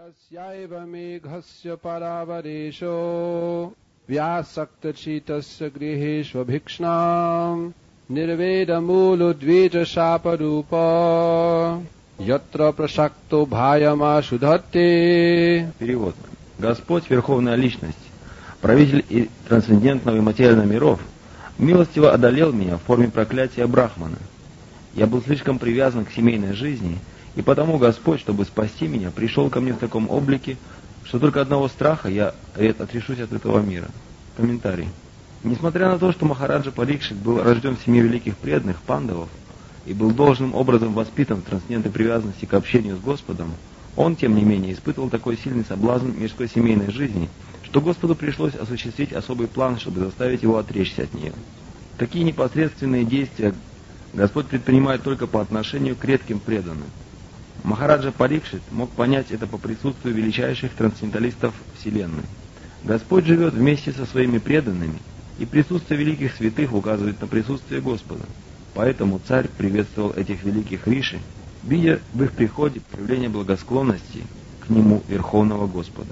Yasyaiva meghasya paravaresho vyasaktachitasya griheshva bhikshnam nirveda muludvija shaparupa ятра прашакто бхаяма шудхатте. Перевод. Господь, Верховная Личность, правитель и трансцендентного и материального миров, милостиво одолел меня в форме проклятия Брахмана. Я был слишком привязан к семейной жизни, и потому Господь, чтобы спасти меня, пришел ко мне в таком облике, что только одного страха я отрешусь от этого мира. Комментарий. Несмотря на то, что Махараджа Парикшит был рожден в семье великих преданных пандавов и был должным образом воспитан в трансцендентной привязанности к общению с Господом, он, тем не менее, испытывал такой сильный соблазн мирской семейной жизни, что Господу пришлось осуществить особый план, чтобы заставить его отречься от нее. Такие непосредственные действия Господь предпринимает только по отношению к редким преданным. Махараджа Парикшит мог понять это по присутствию величайших трансценденталистов Вселенной. Господь живет вместе со своими преданными, и присутствие великих святых указывает на присутствие Господа. Поэтому царь приветствовал этих великих риши, видя в их приходе проявление благосклонности к нему Верховного Господа.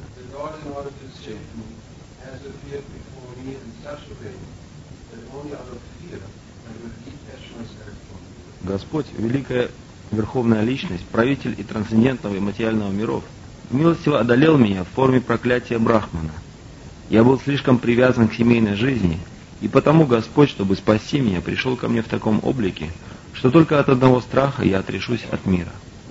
Господь, великая Верховная Личность, правитель и трансцендентного и материального миров, милостиво одолел меня в форме проклятия Брахмана. Я был слишком привязан к семейной жизни, и потому Господь, чтобы спасти меня, пришел ко мне в таком облике, что только от одного страха я отрешусь от мира.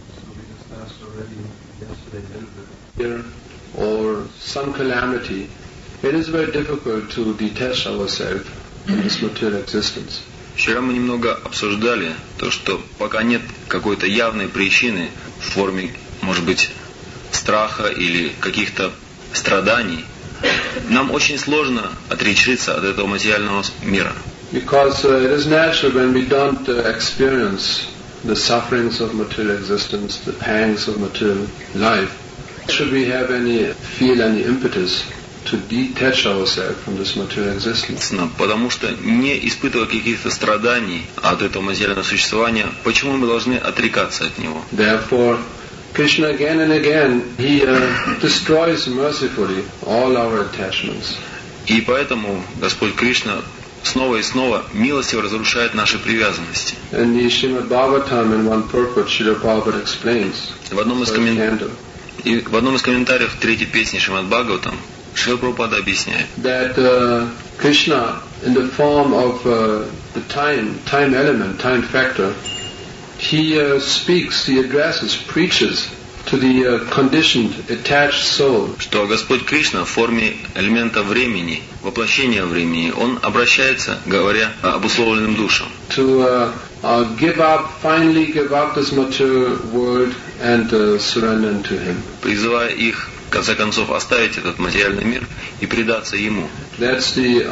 Or some calamity, it is very difficult to detach ourselves from this material existence. Вчера мы немного обсуждали то, что пока нет какой-то явной причины в форме, может быть, страха или каких-то страданий, нам очень сложно отрешиться от этого материального мира. Because it is natural when we don't experience the sufferings of material existence, the pangs of material life, should we have feel any impetus to detach ourselves from this material existence? Потому что, не испытывая каких-то страданий от этого материального существования, почему мы должны отрекаться от него? Therefore, Krishna again and again, he destroys mercifully all our attachments. И поэтому Господь Кришна снова и снова милостиво разрушает наши привязанности. And the Srimad Bhagavatam in one purport, Srila Prabhupada explains. В одном из комментариев третьей песни Шримад Бхагаватам Шрила Прабхупада объясняет, that Krishna, in the form of the time element, time factor, he speaks, he addresses, preaches to the conditioned, attached soul. Что Господь Кришна в форме элемента времени, воплощения времени, Он обращается, говоря обусловленным душам. To finally give up this material world and surrender to Him. Призывая их, в конце концов, оставить этот материальный мир и предаться Ему. That's the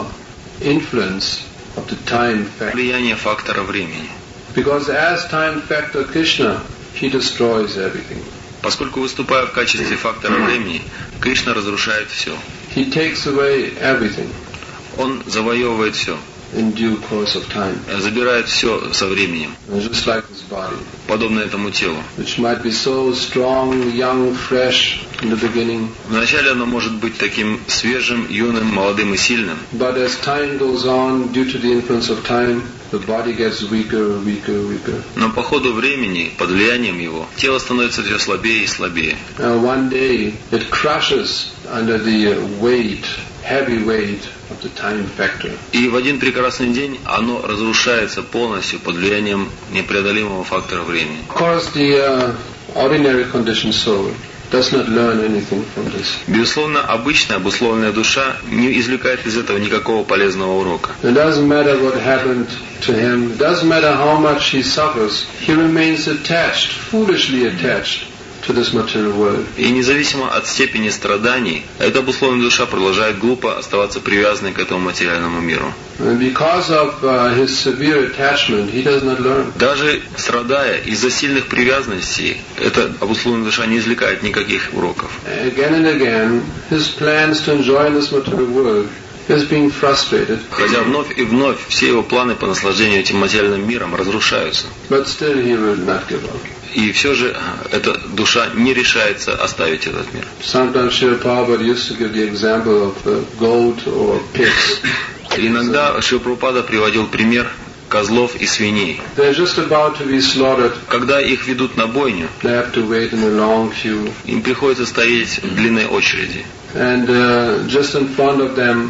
influence of the time factor. Влияние фактора времени. Because as time factor Krishna, he destroys everything. Поскольку, выступая в качестве фактора времени, Кришна разрушает все. He takes away everything. Он завоевывает все. In due course of time. Забирает все со временем. Just like this body. Подобно этому телу. Which might be so strong, young, fresh in the beginning. Вначале оно может быть таким свежим, юным, молодым и сильным. But as time goes on, due to the influence of time, the body gets weaker, weaker, weaker. Но по ходу времени, под влиянием его, тело становится все слабее и слабее. One day it crushes under the weight, heavy weight of the time factor. И в один прекрасный день оно разрушается полностью под влиянием непреодолимого фактора времени. Of course, the ordinary conditioned soul does not learn anything from this. Безусловно, обычная обусловленная душа не извлекает из этого никакого полезного урока. It doesn't matter what happened to him. It doesn't matter how much he suffers. He remains attached, foolishly attached to this material world. И независимо от степени страданий, эта обусловленная душа продолжает глупо оставаться привязанной к этому материальному миру. Because of his severe attachment, he does not learn. Даже страдая из-за сильных привязанностей, эта обусловленная душа не извлекает никаких уроков. Again and again, his plans to enjoy this material world is being frustrated. Хотя вновь и вновь все его планы по наслаждению этим материальным миром разрушаются. But still he will not give up. И все же эта душа не решается оставить этот мир. Sometimes Srila Prabhupada used to give the example of goat or pigs. Иногда Шрила Прабхупада приводил пример козлов и свиней. They're just about to be slaughtered. Когда их ведут на бойню, They have to wait in a long queue. им приходится стоять в длинной очереди. And just in front of them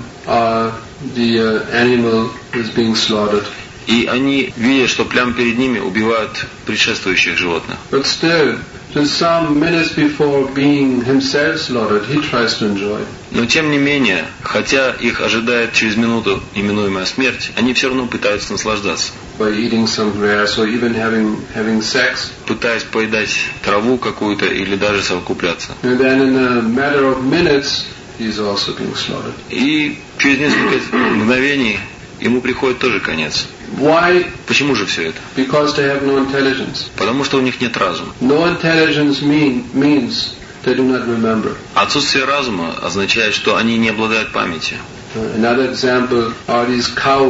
the animal is being slaughtered. И они видят, что прямо перед ними убивают предшествующих животных. But still, just some minutes before being himself slaughtered, he tries to enjoy. Но тем не менее, хотя их ожидает через минуту неминуемая смерть, они все равно пытаются наслаждаться. By eating some grass or even having sex. Пытаясь поедать траву какую-то или даже совокупляться. And then in a matter of minutes, he's also being slaughtered. И через несколько мгновений ему приходит тоже конец. Why? Почему же все это? Because they have no intelligence. Потому что у них нет разума. No intelligence means they do not remember. Отсутствие разума означает, что они не обладают памятью. Another example are these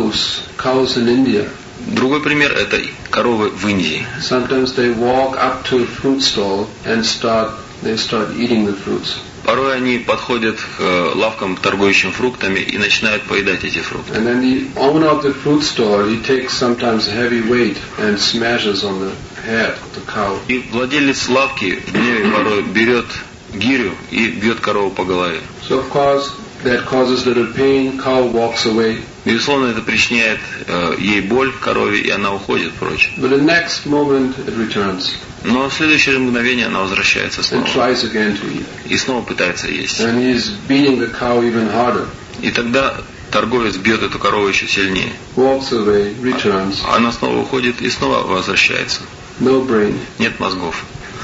cows in India. Другой пример – это коровы в Индии. Sometimes they walk up to a fruit stall and start eating the fruits. Порой они подходят к лавкам, торгующим фруктами, и начинают поедать эти фрукты. And then the owner of the fruit stall, he takes sometimes heavy weight and smashes on the head of the cow. И владелец лавки в гневе порой берет гирю и бьет корову по голове. So of course that causes little pain. Cow walks away. Безусловно, это причиняет ей боль корове, и она уходит прочь. But the next moment it returns. Но в следующее же мгновение она возвращается And снова. tries again to eat. И снова пытается есть. And he's beating the cow even harder. И тогда торговец бьет эту корову еще сильнее. Walks away, returns. Она снова уходит и снова возвращается. No brain. Нет мозгов.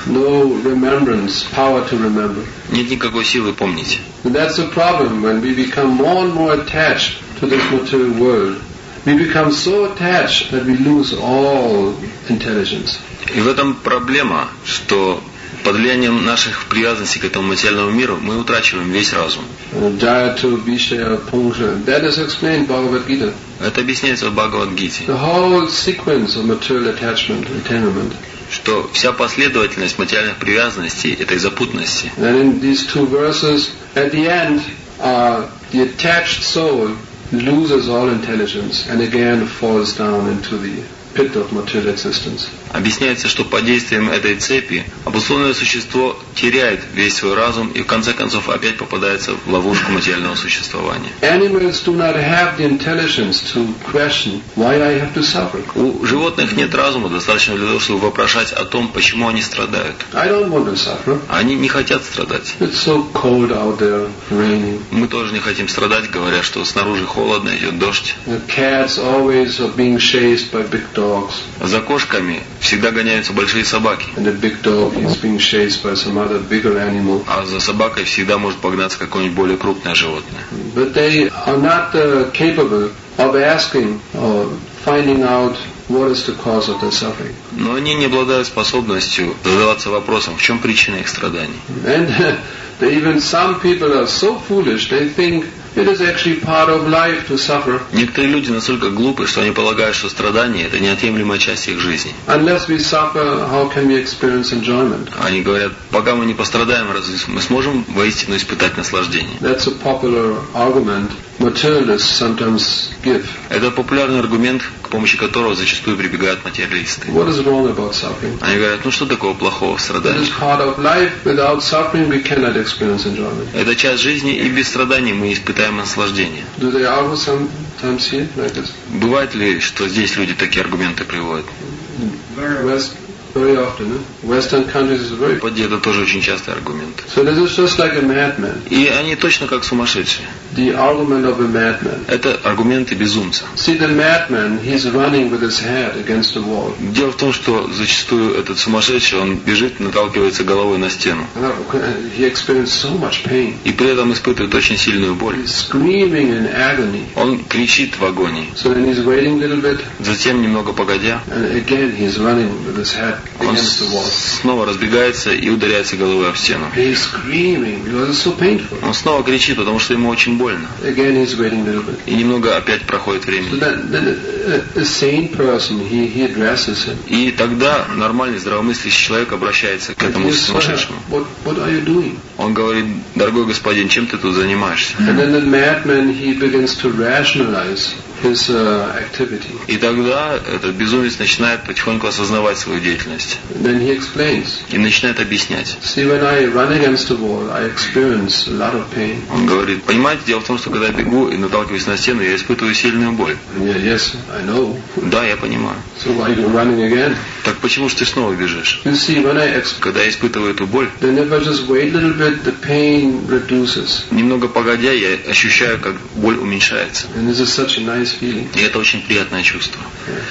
No remembrance, power to remember. Нет никакой силы помнить. And that's the problem when we become more and more attached to this material world. We become so attached that we lose all intelligence. И в этом проблема, что под влиянием наших привязанностей к этому материальному миру мы утрачиваем весь разум. Jayatu Vishaya Pungsha. That is explained in Bhagavad Gita. Это объясняется в Бхагавад-гите, The whole sequence of material attachment, entanglement. что вся последовательность материальных привязанностей, этой запутанности, And in these two verses, at the end, the attached soul loses all intelligence and again falls down into the pit of material existence. объясняется, что под действием этой цепи обусловленное существо теряет весь свой разум и в конце концов опять попадается в ловушку материального существования. Animals do not have the intelligence to question why I have to suffer. У животных нет разума достаточно для того, чтобы вопрошать о том, почему они страдают. I don't want to suffer. Они не хотят страдать. It's so cold out there, raining. Мы тоже не хотим страдать, говоря, что снаружи холодно, идет дождь. The cats always are being chased by big dogs. За кошками всегда гоняются большие собаки, And the big dog is being chased by some other bigger animal. а за собакой всегда может погнаться какое-нибудь более крупное животное. But they are not capable of asking or finding out what is the cause of their suffering. Но они не обладают способностью задаваться вопросом, в чем причина их страданий. And even some people are so foolish, they think it is actually part of life to suffer. Некоторые люди настолько глупы, что они полагают, что страдание – это неотъемлемая часть их жизни. Unless we suffer, how can we experience enjoyment? Они говорят, пока мы не пострадаем, разве мы сможем воистину испытать наслаждение? That's a popular argument materialists sometimes give. Это популярный аргумент, к помощи которого зачастую прибегают материалисты. What is wrong about suffering? Они говорят, ну что такого плохого в It страдании? is part of life. Without suffering, we cannot experience enjoyment. Это часть жизни, и без страданий мы испытаем наслаждение. Do they argue sometimes here like this? Бывает ли, что здесь люди такие аргументы приводят? Very often. Western countries is very. В Западе это тоже очень частый аргумент. So this is just like a madman. И они точно как сумасшедшие. The argument of a madman. Это аргументы безумца. See, the madman, he's running with his head against the wall. Дело в том, что зачастую этот сумасшедший, он бежит, наталкивается головой на стену. He experienced so much pain. И при этом испытывает очень сильную боль. He's screaming in agony. Он кричит в агонии. So then he's waiting a little bit, Затем, немного погодя, and again he's running with his head Он against the wall. снова разбегается и ударяется головой об стену. He's screaming because it's so painful. Он снова кричит, потому что ему очень больно. Again, he's waiting a little bit. И немного опять проходит So время. then a sane person, he addresses him. И тогда нормальный, здравомыслящий человек обращается к этому Yes, sir, сумасшедшему. what are you doing? Он говорит: дорогой господин, чем ты тут занимаешься? And then the madman, he begins to rationalize his activity. И тогда этот безумец начинает потихоньку осознавать свою деятельность. And then he explains. И начинает объяснять. See, when I run against the wall, I experience a lot of pain. Он говорит: понимаете, дело в том, что когда я бегу и наталкиваюсь на стену, я испытываю сильную боль. Yeah, yes, I know. Да, я понимаю. So why are you running again? Так почему же ты снова бежишь? You see, when I Когда я испытываю эту боль, then if I just wait a little bit, the pain reduces. немного погодя, я ощущаю, как боль уменьшается. And this is such a nice feeling. И это очень приятное чувство.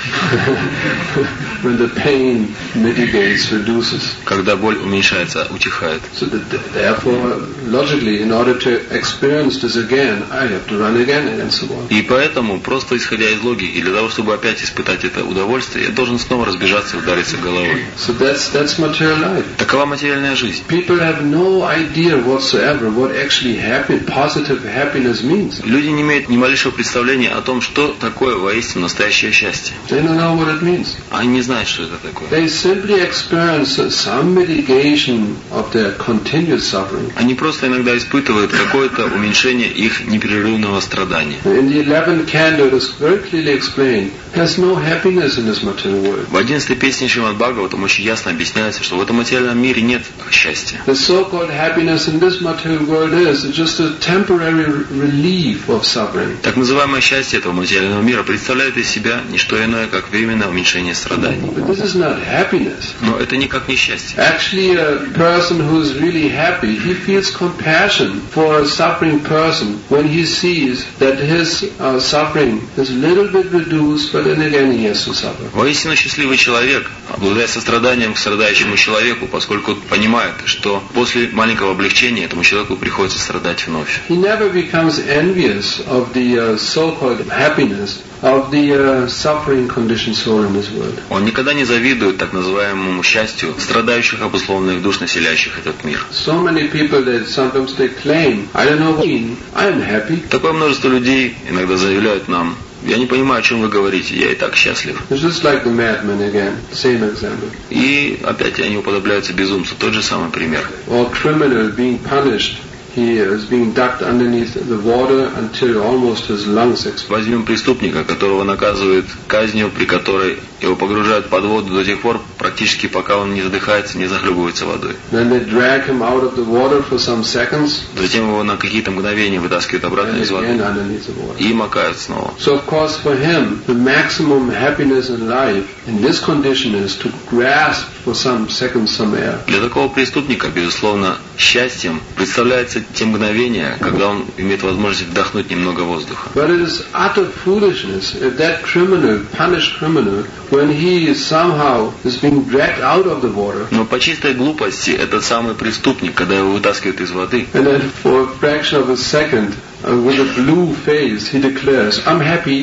When the pain mitigates, reduces. Когда боль уменьшается, утихает. So therefore, logically, in order to experience this again, I have to run again against the wall. И поэтому, просто исходя из логики, для того, чтобы опять испытать это удовольствие, я должен снова разбежаться и удариться головой. So that's material life. Такова материальная жизнь. People have no idea whatsoever what actually positive happiness means. Люди не имеют ни малейшего представления о том, что такое воистину настоящее счастье. They don't know what it means. Они не знают, что это такое. They simply experience some mitigation of their continued suffering. Они просто иногда испытывают какое-то уменьшение их непрерывного страдания. In the 11th canto, it is very clearly explained, there's no happiness in this material world. В 11-й песне Шримад Бхагаватам очень ясно объясняется, что в этом материальном мире нет счастья. The so-called happiness in this material world is just a temporary relief of suffering. Так называемое счастье этого материального мира представляет из себя не что иное, как временное уменьшение страданий. But this is not happiness. Но это никак не счастье. Actually, a person who is really happy, he feels compassion for a suffering person when he sees that his suffering is a little bit reduced, but then again he has to suffer. Воистину счастливый человек обладает состраданием к страдающему человеку, поскольку понимает, что после маленького облегчения этому человеку приходится страдать вновь. He never becomes envious of the so-called happiness of the suffering conditioned soul in this world. Он никогда не завидует так называемому счастью страдающих обусловленных душ, населяющих этот мир. So many people that sometimes they claim, I don't know what I am happy. Такое множество людей иногда заявляют нам: я не понимаю, о чем вы говорите, я и так счастлив. It's just like the madman again, same example. И опять они уподобляются безумцу, тот же самый пример. Or criminal being punished. He is being ducked underneath the water until almost his lungs explode. Возьмем преступника, которого наказывают казнью, при которой его погружают под воду до тех пор, практически пока он не задыхается, не захлебывается водой. Then they drag him out of the water for some seconds. Затем его на какие-то мгновения вытаскивают обратно And из воды again underneath the water. и макают снова. So of course for him, the maximum happiness in life in this condition is to grasp for some seconds some air. Для такого преступника, безусловно, счастьем представляется те мгновения, когда он имеет возможность вдохнуть немного воздуха. But it is utter foolishness if that criminal, punished criminal, when he somehow is being dragged out of the water, Но по чистой глупости этот самый преступник, когда его вытаскивают из воды, and then for a fraction of a second, with a blue face, he declares, I'm happy.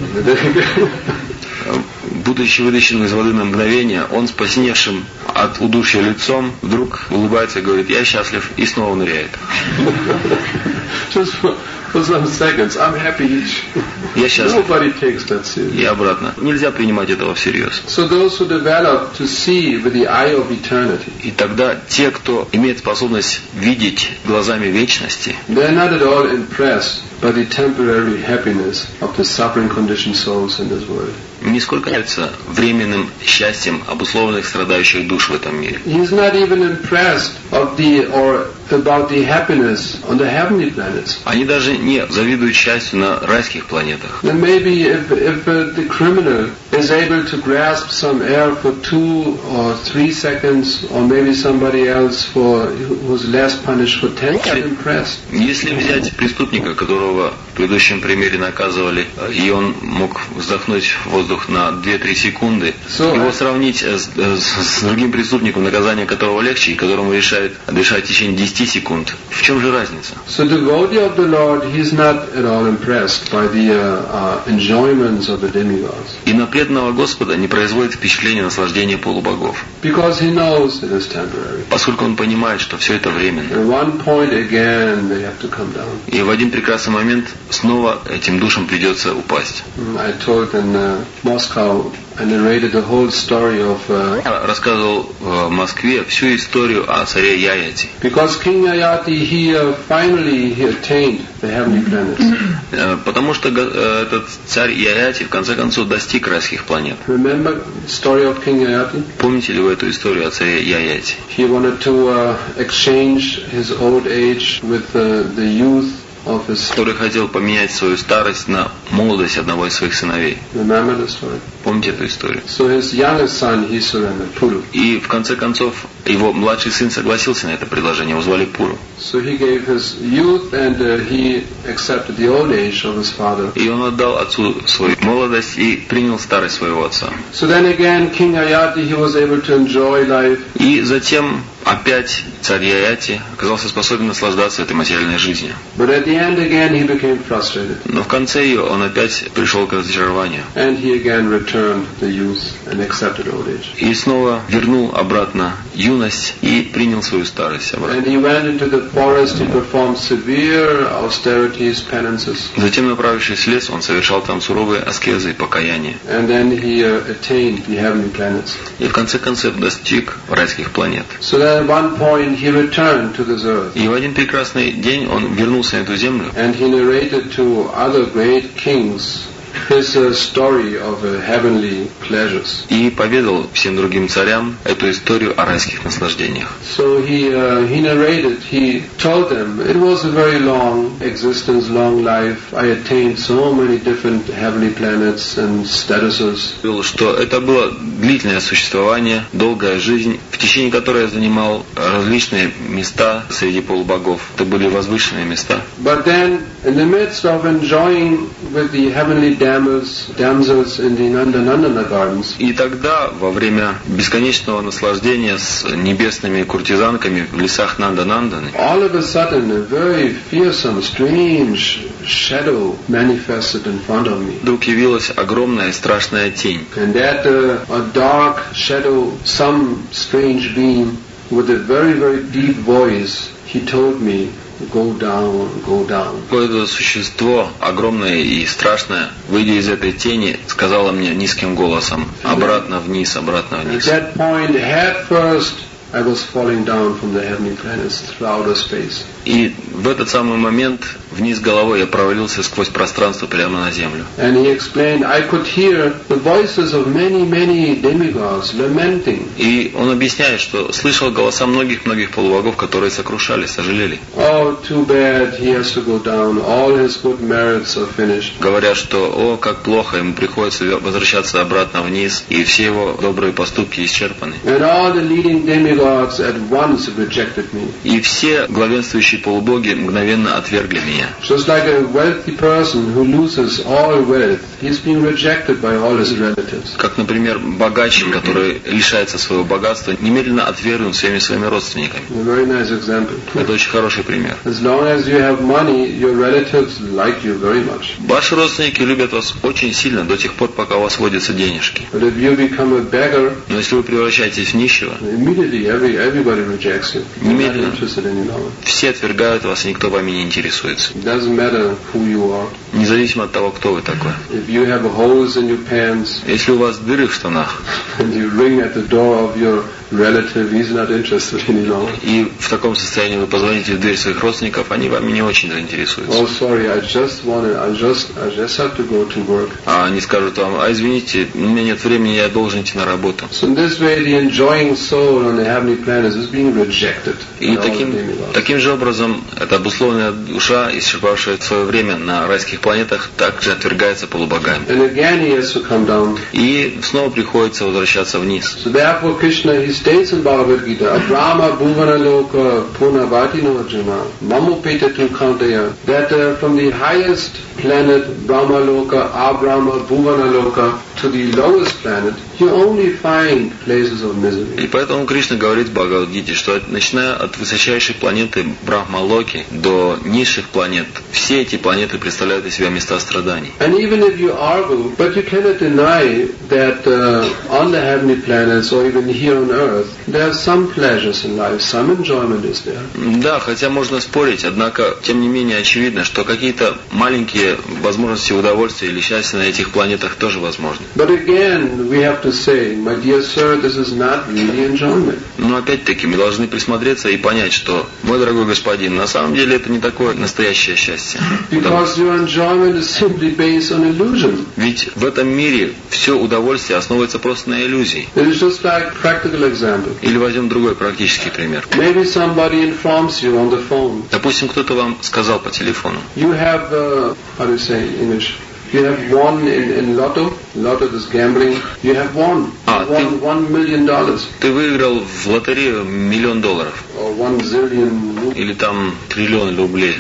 будучи вытащен из воды на мгновение, он с посиневшим от удушья лицом вдруг улыбается и говорит: я счастлив, и снова ныряет. Just for some seconds, I'm happy. Я счастлив. Nobody takes that seriously. И обратно. Нельзя принимать этого всерьез. So those who develop to see with the eye of eternity, И тогда те, кто имеет способность видеть глазами вечности, they're not at all impressed by the temporary happiness of the suffering conditioned souls in this world. нисколько не являются временным счастьем обусловленных страдающих душ в этом мире. He's not even impressed about the happiness on the heavenly planets. Они даже не завидуют счастью на райских планетах. Then maybe if the criminal is able to grasp some air for 2 or 3 seconds, or maybe somebody else who's less punished for 10, I'm impressed. Если взять преступника, которого предыдущем примере наказывали, и он мог вздохнуть воздух на 2-3 секунды. Его сравнить с другим преступником, наказание которого легче, и которому решает дышать в течение 10 секунд. В чем же разница? So the devotee of the Lord, he's not at all impressed by the enjoyments of the demigods. И на преданного Господа не производит впечатление наслаждения полубогов. Because he knows it is temporary. Поскольку он понимает, что все это временно. At one point again they have to come down. И в один прекрасный момент снова этим душам придется упасть. I told in Moscow, I narrated the whole story of. Я рассказывал в Москве всю историю о царе Яяти. Because King Yayati, he finally attained the heavenly planets. Потому что этот царь Яяти в конце концов достиг райских планет. Remember the story of King Yayati? Помните ли вы эту историю о царе Яяти? He wanted to exchange his old age with the youth of his. Который хотел поменять свою старость на молодость одного из своих сыновей. Remember the story? Помните эту историю? So his youngest son, he surrendered, Puru. И в конце концов его младший сын согласился на это предложение, его звали Пуру. So he gave his youth and he accepted the old age of his father. И он отдал отцу свою молодость и принял старость своего отца. So then again, King Yayati, he was able to enjoy life. И затем опять царь Яяти оказался способен наслаждаться этой материальной жизнью. But at the end again, he became frustrated. Но в конце ее он опять пришел к разочарованию. And he again returned the youth and accepted old age. И снова вернул обратно юность и принял свою старость обратно. And he went into the forest, he performed severe austerities, penances. Затем, направившись в лес, он совершал там суровые аскезы и покаяния. And then he attained the heavenly planets. И в конце концов достиг райских планет. So then at one point he returned to this earth. И в один прекрасный день он вернулся на эту землю. And he narrated to other great kings his story of heavenly pleasures. И поведал всем другим царям эту историю о райских наслаждениях. So he narrated, he told them, it was a very long existence, long life. I attained so many different heavenly planets and statuses. Что это было длительное существование, долгая жизнь, в течение которой я занимал различные места среди полубогов. Это были возвышенные места. But then, in the midst of enjoying with the heavenly damsels in the Nandana gardens. И тогда, во время бесконечного наслаждения с небесными куртизанками в лесах Нанда-Нанданы, all of a sudden, a very fearsome, strange shadow manifested in front of me. Вдруг явилась огромная и страшная тень. And that a dark shadow, some strange being with a very, very deep voice, he told me, go down, go down. Какое-то существо, огромное и страшное, выйдя из этой тени, сказала мне низким голосом: обратно вниз, обратно вниз. At that point, head first, I was falling down from the heavenly planets through outer space. И в этот самый момент вниз головой я провалился сквозь пространство прямо на землю. And he explained, I could hear the voices of many, many demigods lamenting. И он объясняет, что слышал голоса многих-многих полубогов, которые сокрушались, сожалели. Oh, too bad, he has to go down. All his good merits are finished. Говорят, что о, как плохо, ему приходится возвращаться обратно вниз, и все его добрые поступки исчерпаны. And all the leading demigods at once rejected me. И все главенствующие полубоги мгновенно отвергли меня. Just like a wealthy person who loses all wealth, he's being rejected by all his relatives. Как, например, богач, который лишается своего богатства, немедленно отвергнут всеми своими родственниками. A very nice example. Это очень хороший пример. As long as you have money, your relatives like you very much. Ваши родственники любят вас очень сильно до тех пор, пока у вас водятся денежки. But if you become a beggar, Но если вы превращаетесь в нищего, immediately everybody rejects you. They're not Немедленно. interested any longer. все отвергают вас, и никто вами не интересуется. It doesn't matter who you are. Независимо от того, кто вы такой. If you have holes in your pants Если у вас дыры в штанах, and you ring at the door of your relative, he's not interested any longer. и в таком состоянии вы позвоните в дверь своих родственников, они вами не очень заинтересуются. Oh, sorry, I just have to go to work. А они скажут вам: а извините, у меня нет времени, я должен идти на работу. So in this way, the enjoying soul on the heavenly planets is being rejected. И by all the demigods. таким же образом, эта обусловленная душа, исчерпавшая свое время на райских планетах, также отвергается полубогами. And again, he has to come down. И снова приходится возвращаться вниз. So therefore, Krishna, he states in Bhagavad Gita, Abrahma bhuvana loka punavati no arjuna, mamupeta tu kantaya, that from the highest planet Brahmaloka, Abrahma, Bhuvanaloka to the lowest planet, you only find places of misery. И поэтому Кришна говорит в Бхагавад-гите, что начиная от высочайшей планеты Брахмалоки до низших планет, все эти планеты представляют из себя места страданий. And even if you argue, but you cannot deny that on the heavenly planets or even here on earth, there are some pleasures in life, some enjoyment is there. Да, хотя можно спорить, однако, тем не менее, очевидно, что какие-то маленькие возможности удовольствия или счастья на этих планетах тоже возможны. But again, we have to say, my dear sir, this is not really enjoyment. Но опять-таки мы должны присмотреться и понять, что, мой дорогой господин, на самом деле это не такое настоящее счастье. Because your enjoyment is simply based on illusion. Ведь в этом мире все удовольствие основывается просто на иллюзии. It is just like practical example. Или возьмем другой практический пример. Maybe somebody informs you on the phone. Допустим, кто-то вам сказал по телефону. You have, how do you say in English? You have won in Lotto. Lotto is gambling. You have won. $1 million. Ты выиграл в лотерею $1 миллион. Or 1 zillion. Или там триллион рублей.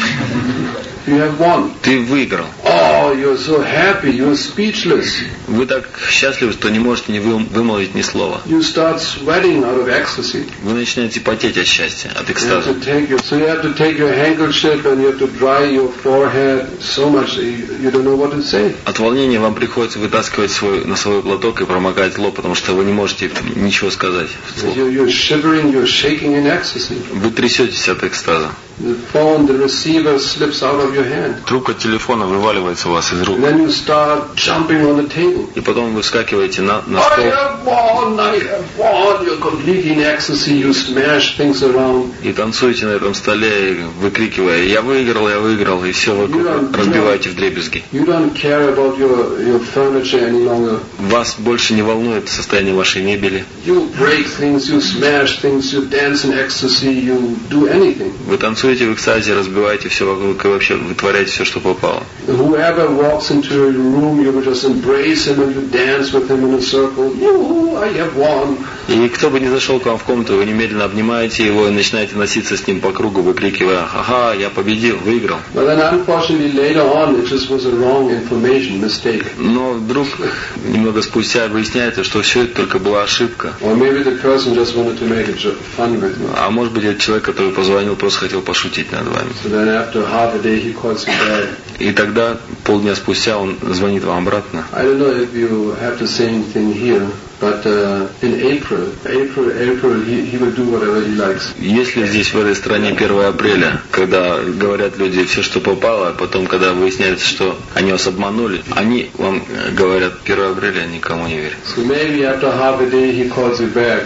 You have won. Ты выиграл. Oh, you're so happy. You're speechless. Вы так счастливы, что не можете не вымолвить ни слова. You start sweating out of ecstasy. Вы начинаете потеть от счастья, от экстаза. So you have to take your handkerchief and you have to dry your forehead so much you don't know what to say. От волнения вам приходится вытаскивать свой носовой платок и промокать лоб, потому что вы не можете ничего сказать вслух. You're shivering, you're shaking in ecstasy. Вы трясетесь от экстаза. The phone, the receiver slips out of your hand. Трубка телефона вываливается у вас из рук. And then you start jumping on the table. И потом вы вскакиваете на стол. I have won, you're completely in ecstasy, you smash things around. И танцуете на этом столе, выкрикивая: я выиграл, и все вокруг разбиваете вдребезги. You don't care about your furniture any longer. Вас больше не волнует состояние вашей мебели. You break things, you smash things, you dance in ecstasy, you do anything. Вы танцуете в экстазе, разбиваете все вокруг и вообще вытворяете все, что попало. Whoever walks into your room, you will just embrace him and you dance with him in a circle. I have won. И кто бы ни зашел к вам в комнату, вы немедленно обнимаете его и начинаете носиться с ним по кругу, выкрикивая: ага, я победил, выиграл. But then unfortunately later on it just was a wrong information, mistake. Но вдруг, немного спустя, выясняется, что все это только была ошибка. Or maybe the person just wanted to make fun with you. А может быть, это человек, который позвонил, просто хотел пошутить над вами. So then after half a day he calls you back. И тогда, полдня спустя, он звонит вам обратно. I don't know if you have the same thing here, but in April, he will do whatever he likes. Если здесь, в этой стране, 1 апреля, когда говорят люди все, что попало, а потом, когда выясняется, что они вас обманули, они вам говорят 1 апреля, никому не верят. So maybe after half a day he calls you back.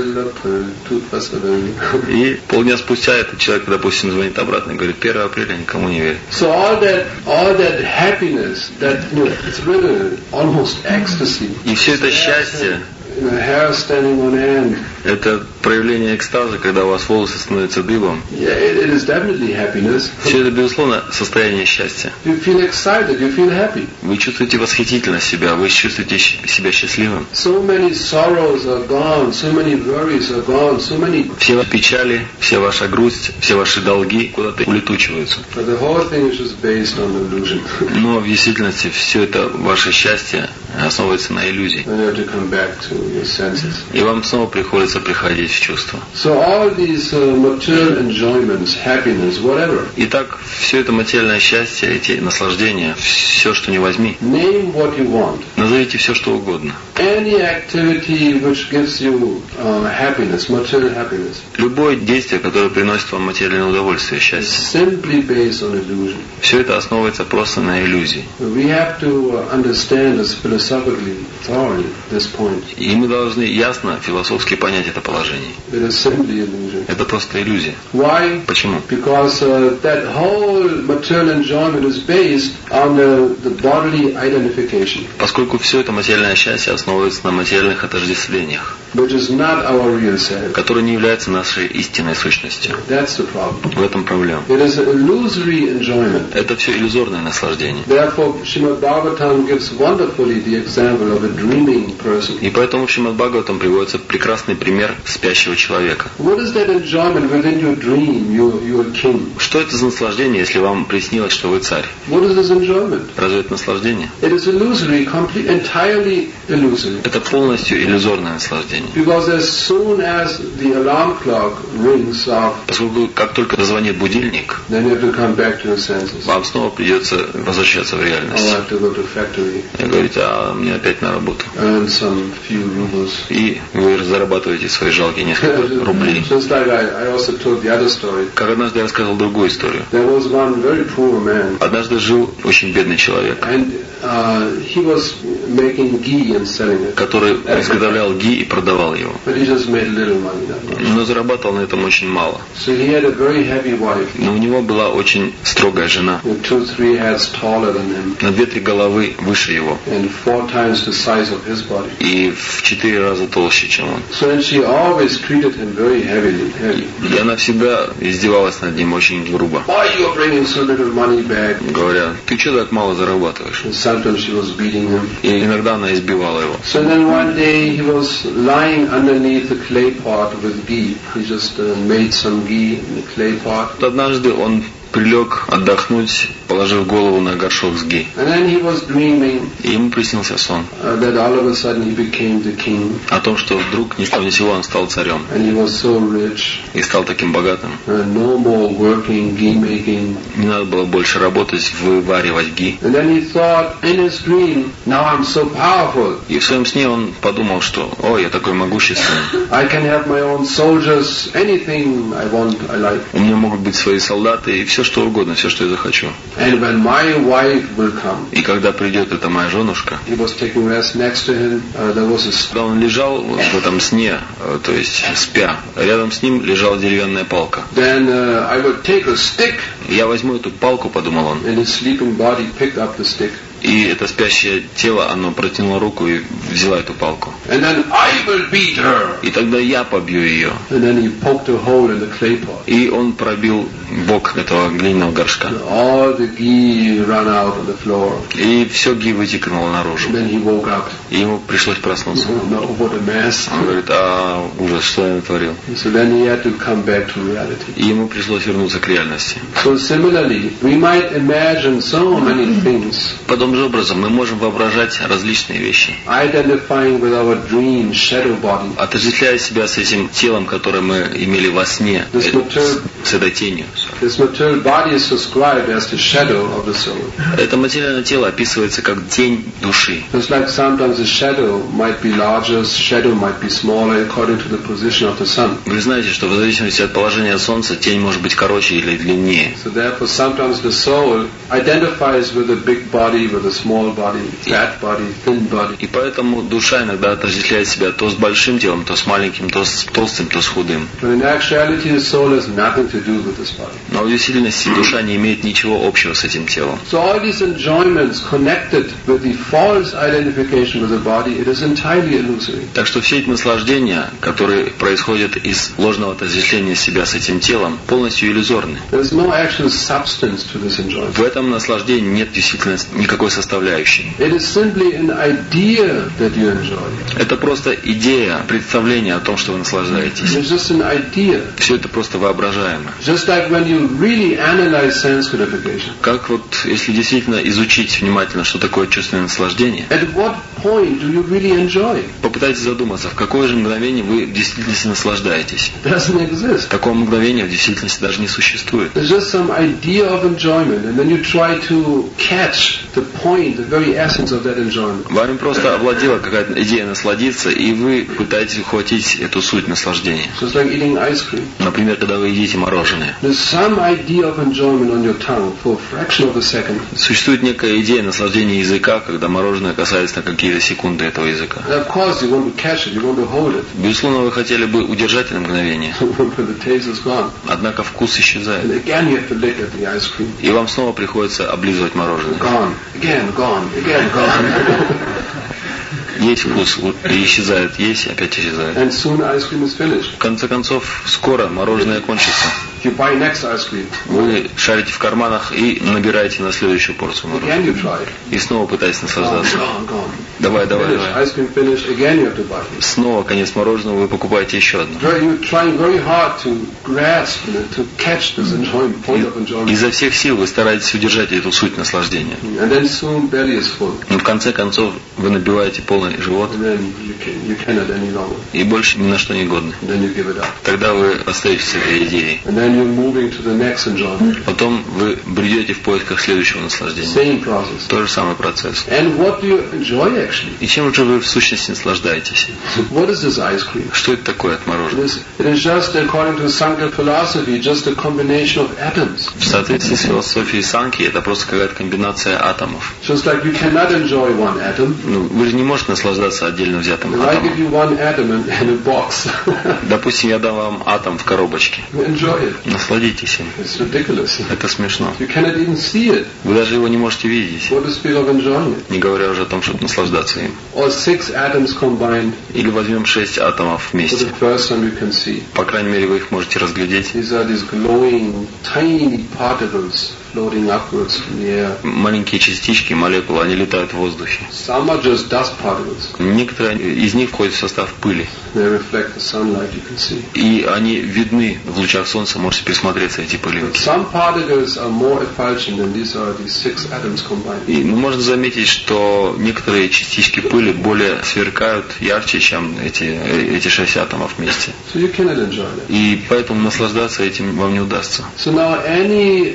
И полдня спустя этот человек, допустим, звонит обратно и говорит: 1 апреля, никому не верит. So all that happiness, that it's really almost ecstasy. И все это счастье, Hair standing on end. Это проявление экстаза, когда у вас волосы становятся дыбом. Yeah, it is definitely happiness. Все это, безусловно, состояние счастья. You feel excited, you feel happy. Вы чувствуете восхитительно себя, вы чувствуете себя счастливым. So many sorrows are gone, so many worries are gone, so many. Все печали, вся ваша грусть, все ваши долги куда-то улетучиваются. But the whole thing is just based on illusion. Но в действительности все это ваше счастье основывается на иллюзии. And you have to come back to your senses. И вам снова приходится приходить в чувство. So all these material enjoyments, happiness, whatever. Итак, все это материальное счастье, эти наслаждения, все, что не возьми. Name what you want. Назовите все, что угодно. Any activity which gives you happiness, material happiness. Любое действие, которое приносит вам материальное удовольствие, счастье. Simply based on illusion. Все это основывается просто на иллюзии. We have to understand this philosophically, thoroughly, this point. И мы должны ясно, философски понять это положение. It is simply illusion. Это просто иллюзия. Why? Почему? Because that whole material enjoyment is based on the bodily identification. Поскольку все это материальное счастье основывается на материальных отождествлениях, which is not our real self. Которые не являются нашей истинной сущностью. That's the problem. В этом проблема. It is an illusory enjoyment. Это все иллюзорное наслаждение. Therefore, Srimad Bhagavatam gives wonderfully the example of a dreaming person. И поэтому Поэтому в Шримад Бхагаватам приводится прекрасный пример спящего человека. What is that enjoyment within your dream? You're king. Что это за наслаждение, если вам приснилось, что вы царь? What is this enjoyment? Разве это наслаждение? It is illusory, entirely illusory. Это полностью иллюзорное наслаждение. Because as soon as the alarm clock rings off, Поскольку как только зазвонит будильник, then you have to come back to your senses. вам снова придется возвращаться в Oh, I реальность. have to go to factory, И говорите, а мне опять на работу. earn some few rubles. И вы зарабатываете свои жалкие несколько рублей. Just like I also told the other story. Как однажды я рассказывал другую историю. There was one very poor man, Однажды жил очень бедный человек, and he was making ghee and selling it, который изготовлял ги и продавал его. but he just made little money. Not much. Но зарабатывал на этом очень мало. So he had a very heavy wife, Но у него была очень строгая жена, 2-3 heads taller than him, на 2-3 головы выше его and 4 times the size of his body. и в 4 раза толще, чем он. So then she always treated him very heavy. И она всегда издевалась над ним очень грубо, Why you are bringing so little money back? говоря, ты что так мало зарабатываешь? And sometimes she was beating him. И иногда она избивала его. So then one day he was lying underneath a clay pot with ghee. He just made some ghee in the clay pot. Вот однажды он прилег отдохнуть, положив голову на горшок с ги. And then he was dreaming И ему приснился сон that all of a sudden he became the king. о том, что вдруг ни с того ни с сего он стал царем And he was so rich. и стал таким богатым. No more working, ghee making. Не надо было больше работать, вываривать ги. And then he thought in his dream, now I'm so powerful. И в своем сне он подумал, что «О, я такой могущественный, I can have my own soldiers, anything I want, I like. у меня могут быть свои солдаты и все что угодно, все что я захочу». And when my wife will come, И когда придет эта моя женушка, he was taking rest next to him. There was a когда он лежал в этом сне, то есть спя, рядом с ним лежала деревянная палка. Then I would take a stick, Я возьму эту палку, подумал он, and his sleeping body picked up the stick. и это спящее тело, оно протянуло руку и взяла эту палку. And then I will beat her. И тогда я побью ее. And then he poked a hole in the clay pot. И он пробил бок этого глиняного горшка. All the ghee ran out on the floor. И все ги вытекнуло наружу. And then he woke up. И ему пришлось проснуться. No, what a mess. Он говорит, а ужас, что я натворил. So then he had to come back to reality. И ему пришлось вернуться к реальности. So similarly, we might imagine so many things, Подобным же образом мы можем воображать различные вещи, identifying with our dream shadow body. отождествляя себя с этим телом, которое мы имели во сне, с этой тенью. This material body is described as the shadow of the soul. Это материальное тело описывается как тень души. Just like sometimes the shadow might be larger, shadow might be smaller according to the position of the sun. Вы знаете, что в зависимости от положения Солнца тень может быть короче или длиннее. So therefore sometimes the soul identifies with a big body, with a small body, fat body, thin body. И поэтому душа иногда отождествляет себя то с большим телом, то с маленьким, то с толстым, то с худым. But in actuality the soul has nothing to do with this body. Но в действительности душа не имеет ничего общего с этим телом. So all these enjoyments connected with the false identification with the body, it is entirely illusory. Так что все эти наслаждения, которые происходят из ложного отождествления себя с этим телом, полностью иллюзорны. There is no actual substance to this enjoyment. В этом наслаждении нет действительно никакой составляющей. It is simply an idea that you enjoy. Это просто идея, представление о том, что вы наслаждаетесь. It's just an idea. Все это просто воображаемо. Just like when you really analyze sense gratification. Как вот, если действительно изучить внимательно, что такое чувственное наслаждение, At what point do you really enjoy? попытайтесь задуматься, в какое же мгновение вы в действительности наслаждаетесь. It doesn't exist. Такого мгновения в действительности даже не существует. It's just some idea of enjoyment, and then you try to catch the point, the very essence of that enjoyment. Вами просто овладела какая-то идея насладиться, и вы пытаетесь ухватить эту суть наслаждения. Just like eating ice cream. Например, когда вы едите мороженое. There's some idea of enjoyment on your tongue for a fraction of a second. Sуществует некая идея наслаждения языка, когда мороженое касается на какие-то секунды этого языка. And of course, you want to catch it, you want to hold it, Безусловно, вы хотели бы удержать это мгновение, but the taste is gone. однако вкус исчезает. And again, you have to lick at the ice cream. И вам снова приходится облизывать мороженое. Gone, again, gone. Есть вкус, и исчезает, есть, и опять исчезает. And soon ice cream is finished. В конце концов, скоро мороженое кончится. You buy next ice cream. Вы шарите в карманах и набираете на следующую порцию Again, мороженого. you try it. И снова пытаетесь наслаждаться. Gone. Давай. Ice cream finished, again you have to buy. Снова конец мороженого, вы покупаете еще одно. You're trying very hard to grasp, to catch this enjoyment, point of enjoyment. Изо всех сил вы стараетесь удержать эту суть наслаждения. And then soon belly is full. Но в конце концов вы набиваете полный живот. And then you cannot any longer. И больше ни на что не годны. And then you give it up. Тогда вы остаетесь с этой идеей. And then you're moving to the next enjoyment. Потом вы бредете в поисках следующего наслаждения. Same process. Тот же самый процесс. And what do you enjoy actually? И чем же вы в сущности наслаждаетесь? What is this ice cream? Что это такое от мороженого? It is just, according to Sankhya philosophy, just a combination of atoms. В соответствии с философией Санки, это просто какая-то комбинация атомов. Just like you cannot enjoy one atom. Вы же не можете наслаждаться отдельно взятым If I give атомом. you one atom in a box, Допустим, я дам вам атом в коробочке. enjoy it. Насладитесь им. It's ridiculous. Это смешно. You cannot even see it. Вы даже его не можете видеть, What is feel of enjoying it? не говоря уже о том, чтобы наслаждаться им. Or 6 atoms combined Или возьмем 6 атомов for вместе. the first time you can see. По крайней мере, вы их можете разглядеть. These are these glowing, tiny particles floating upwards in the air. Маленькие частички, молекулы, они летают в воздухе. Some are just dust particles. Некоторые из них входят в состав пыли. They reflect the sunlight, you can see. И они видны в лучах солнца, можете присмотреться, эти пылинки. Some particles are more effulgent than these 6 atoms combined. И можно заметить, что некоторые частички пыли более сверкают ярче, чем эти 6 атомов вместе. So you cannot enjoy that. И поэтому наслаждаться этим вам не удастся. So now any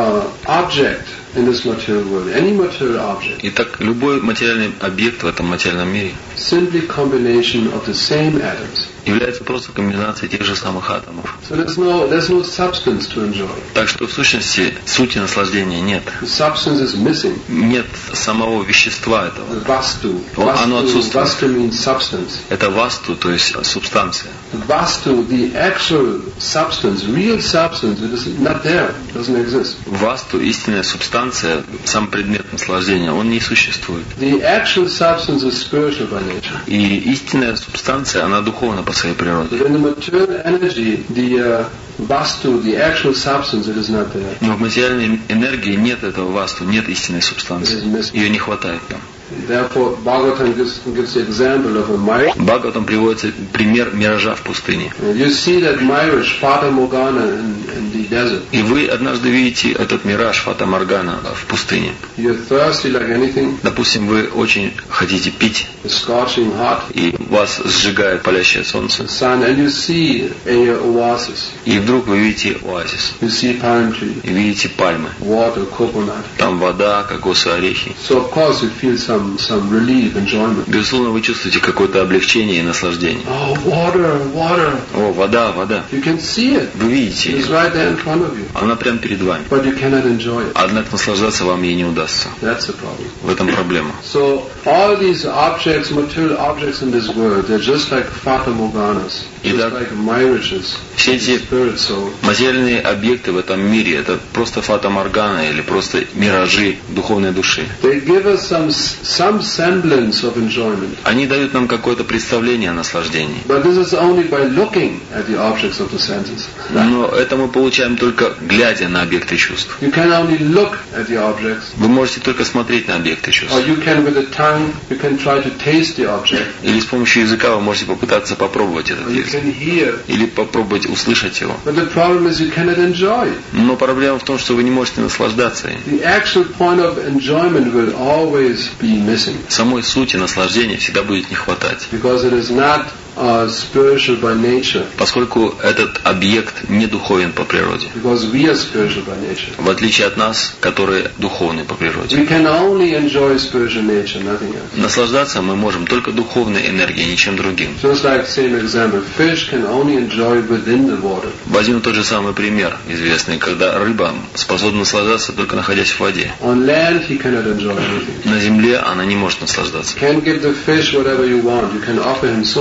object in this material world, any material object, Итак, любой материальный объект в этом материальном мире simply combination of the same atoms. является просто комбинацией тех же самых атомов. So there's no substance to enjoy. Так что в сущности сути наслаждения нет. The substance is missing. Нет самого вещества этого. The vastu. Оно отсутствует. Vastu means substance. Это васту, то есть субстанция. The vastu, the actual substance, real substance, it is not there, doesn't exist. Васту, истинная субстанция, сам предмет наслаждения, он не существует. The actual substance is spiritual by nature. И истинная субстанция, она духовна по своей природе. But in the material energy, the vastu, the actual substance, it is not there. Но в материальной энергии нет этого васту, нет истинной субстанции. Ее не хватает там. Therefore, Bhagavatam gives the example of a mirage. Бхагаватам приводится пример миража в пустыне. You see that mirage, Fata Morgana, in the desert. И вы однажды видите этот мираж Фата Моргана в пустыне. You're thirsty like anything. Допустим, вы очень хотите пить, It's scorching hot. и вас сжигает палящее солнце. The sun, and you see a oasis. И вдруг вы видите оазис, You see palm tree, и видите пальмы. water, coconut. Там вода, кокосы, орехи. So of course you feel some relief, enjoyment. Безусловно, вы чувствуете какое-то облегчение и наслаждение. Oh, water. О, вода, вода. You can see it. Вы видите It's ее. right there in front of you. Она прямо перед вами. But you cannot enjoy it. Однако наслаждаться вам ей не удастся. That's the problem. В этом проблема. So all these objects, material objects in this world, they're just like Fata Morganas, just Итак, like mirages. все эти Spirit soul. материальные объекты в этом мире — это просто фата моргана или просто миражи духовной души. They give us some semblance of enjoyment. Они дают нам какое-то представление о наслаждении. But this is only by looking at the objects of the senses. Но это мы получаем только глядя на объекты чувств. You can only look at the objects, Вы можете только смотреть на объекты чувств. or you can with the tongue, you can try to taste the object, Или с помощью языка вы можете попытаться попробовать этот or you язык. can hear. Или попробовать услышать его. But the problem is you cannot enjoy it. Но проблема в том, что вы не можете наслаждаться им. The actual point of enjoyment will always be missing, Самой сути наслаждения всегда будет не хватать. because it is not spiritual by nature, Поскольку этот объект не духовен по природе. because we are spiritual by nature. В отличие от нас, которые духовны по природе. We can only enjoy spiritual nature, nothing else. Наслаждаться мы можем только духовной энергией, ничем другим. Just like same example, fish can only enjoy within the water. Возьмем тот же самый пример известный, когда рыба способна наслаждаться только находясь в воде. On land, he cannot enjoy anything. На земле она не может наслаждаться. You can give the fish whatever you want. You can offer him so many things.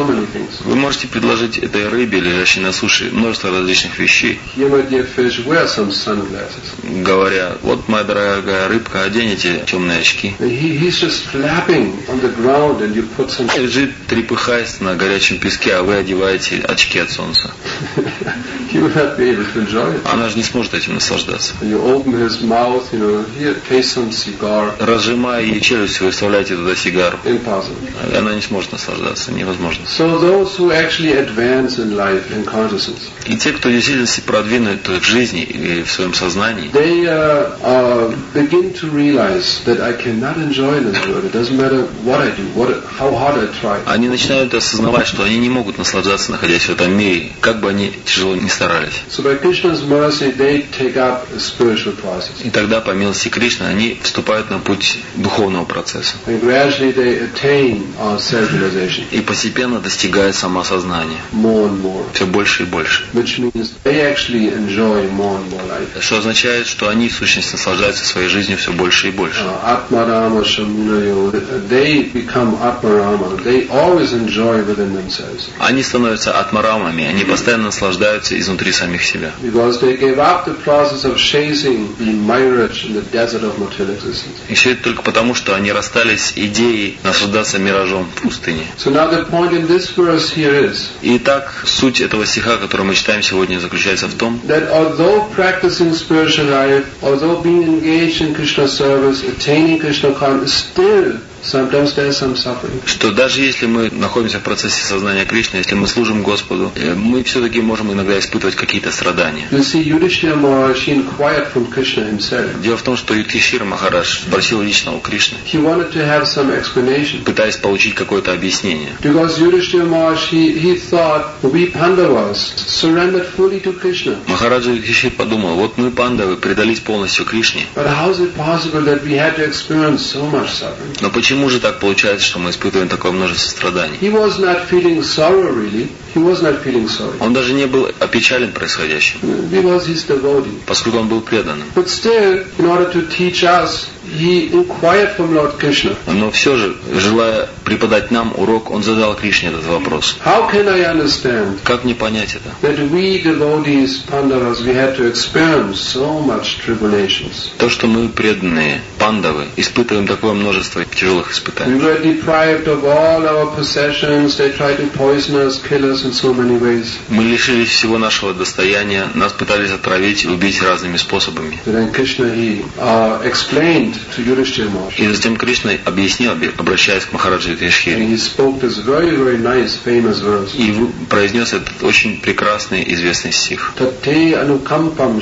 things. Вы можете предложить этой рыбе, лежащей на суше, множество различных вещей, Here, my dear fish, wear some sunglasses. говоря, вот, моя дорогая рыбка, оденете темные очки. And he's just flapping on the ground and you put some... Лежит, трепыхаясь на горячем песке, а вы одеваете очки от солнца. He will not be able to enjoy it. Она же не сможет этим наслаждаться. And you open his mouth, here, taste some cigar. Разжимая ей челюсть, вы вставляете туда сигару. Impossible. Она не сможет наслаждаться, невозможно. So those who actually advance in life, in consciousness, И те, кто действительно продвинут в жизни и в своем сознании, they begin to realize that I cannot enjoy this world. It doesn't matter what I do, how hard I try. они начинают осознавать, что они не могут наслаждаться, находясь в этом мире, как бы они тяжело ни старались. So by Krishna's mercy, they take up a spiritual process. И тогда, по милости Кришны, они вступают на путь духовного процесса. And gradually they attain self-realization И постепенно достигают самоосознания. more and more. Все больше и больше. Which means they actually enjoy more and more life. Что означает, что они, в сущности, наслаждаются своей жизнью все больше и больше. Atmarama Shamunayo, they become Atmarama. They always enjoy within themselves. Они становятся атмарамами, они постоянно наслаждаются изнутри самих себя. Because they gave up the process of chasing the mirage in the desert of material existence. И все это только потому, что они расстались с идеей наслаждаться миражом в пустыне. So now the point in this verse here is Итак, суть этого стиха, который мы читаем сегодня, заключается в том, that although practicing spiritual life, although being engaged in Krishna service, attaining Krishna consciousness, still sometimes there's some suffering. что даже если мы находимся в процессе сознания Кришны, если мы служим Господу, мы все-таки можем иногда испытывать какие-то страдания. You see, Yudhishthira Maharaj, he inquired from Krishna himself. Дело в том, что Юдхишthира Махарадж спросил лично у Кришны, He wanted to have some explanation. пытаясь получить какое-то объяснение. Because Yudhishthira Maharaj, he thought, we Pandavas surrendered fully to Krishna. Махараджа Юдхишthир подумал, вот мы, пандавы, предались полностью Кришне. But how is it possible that we had to experience so much suffering? Но почему же так получается, что мы испытываем такое множество страданий? He was not feeling sorrow really. He was not feeling sorry. Он даже не был опечален происходящим, Because he's devotee. поскольку он был преданным. But still, in order to teach us, he inquired from Lord Krishna. Но все же, желая преподать нам урок, он задал Кришне этот вопрос. How can I understand Как мне понять это? that we devotees, Pandavas, we had to experience so much tribulations? То, что мы преданные, пандавы, испытываем такое множество тяжелых We испытаний. were deprived of all our possessions. They tried to poison us, kill us in so many ways. Мы лишились всего нашего достояния, нас пытались отравить и убить разными способами. But then Krishna, he explained to Yudhishthira Maharaj. И затем Кришна объяснил, обращаясь к Махараджи Юдхишthире, And he spoke this very, very nice, famous verse. и произнес этот очень прекрасный, известный стих. Tate anukampam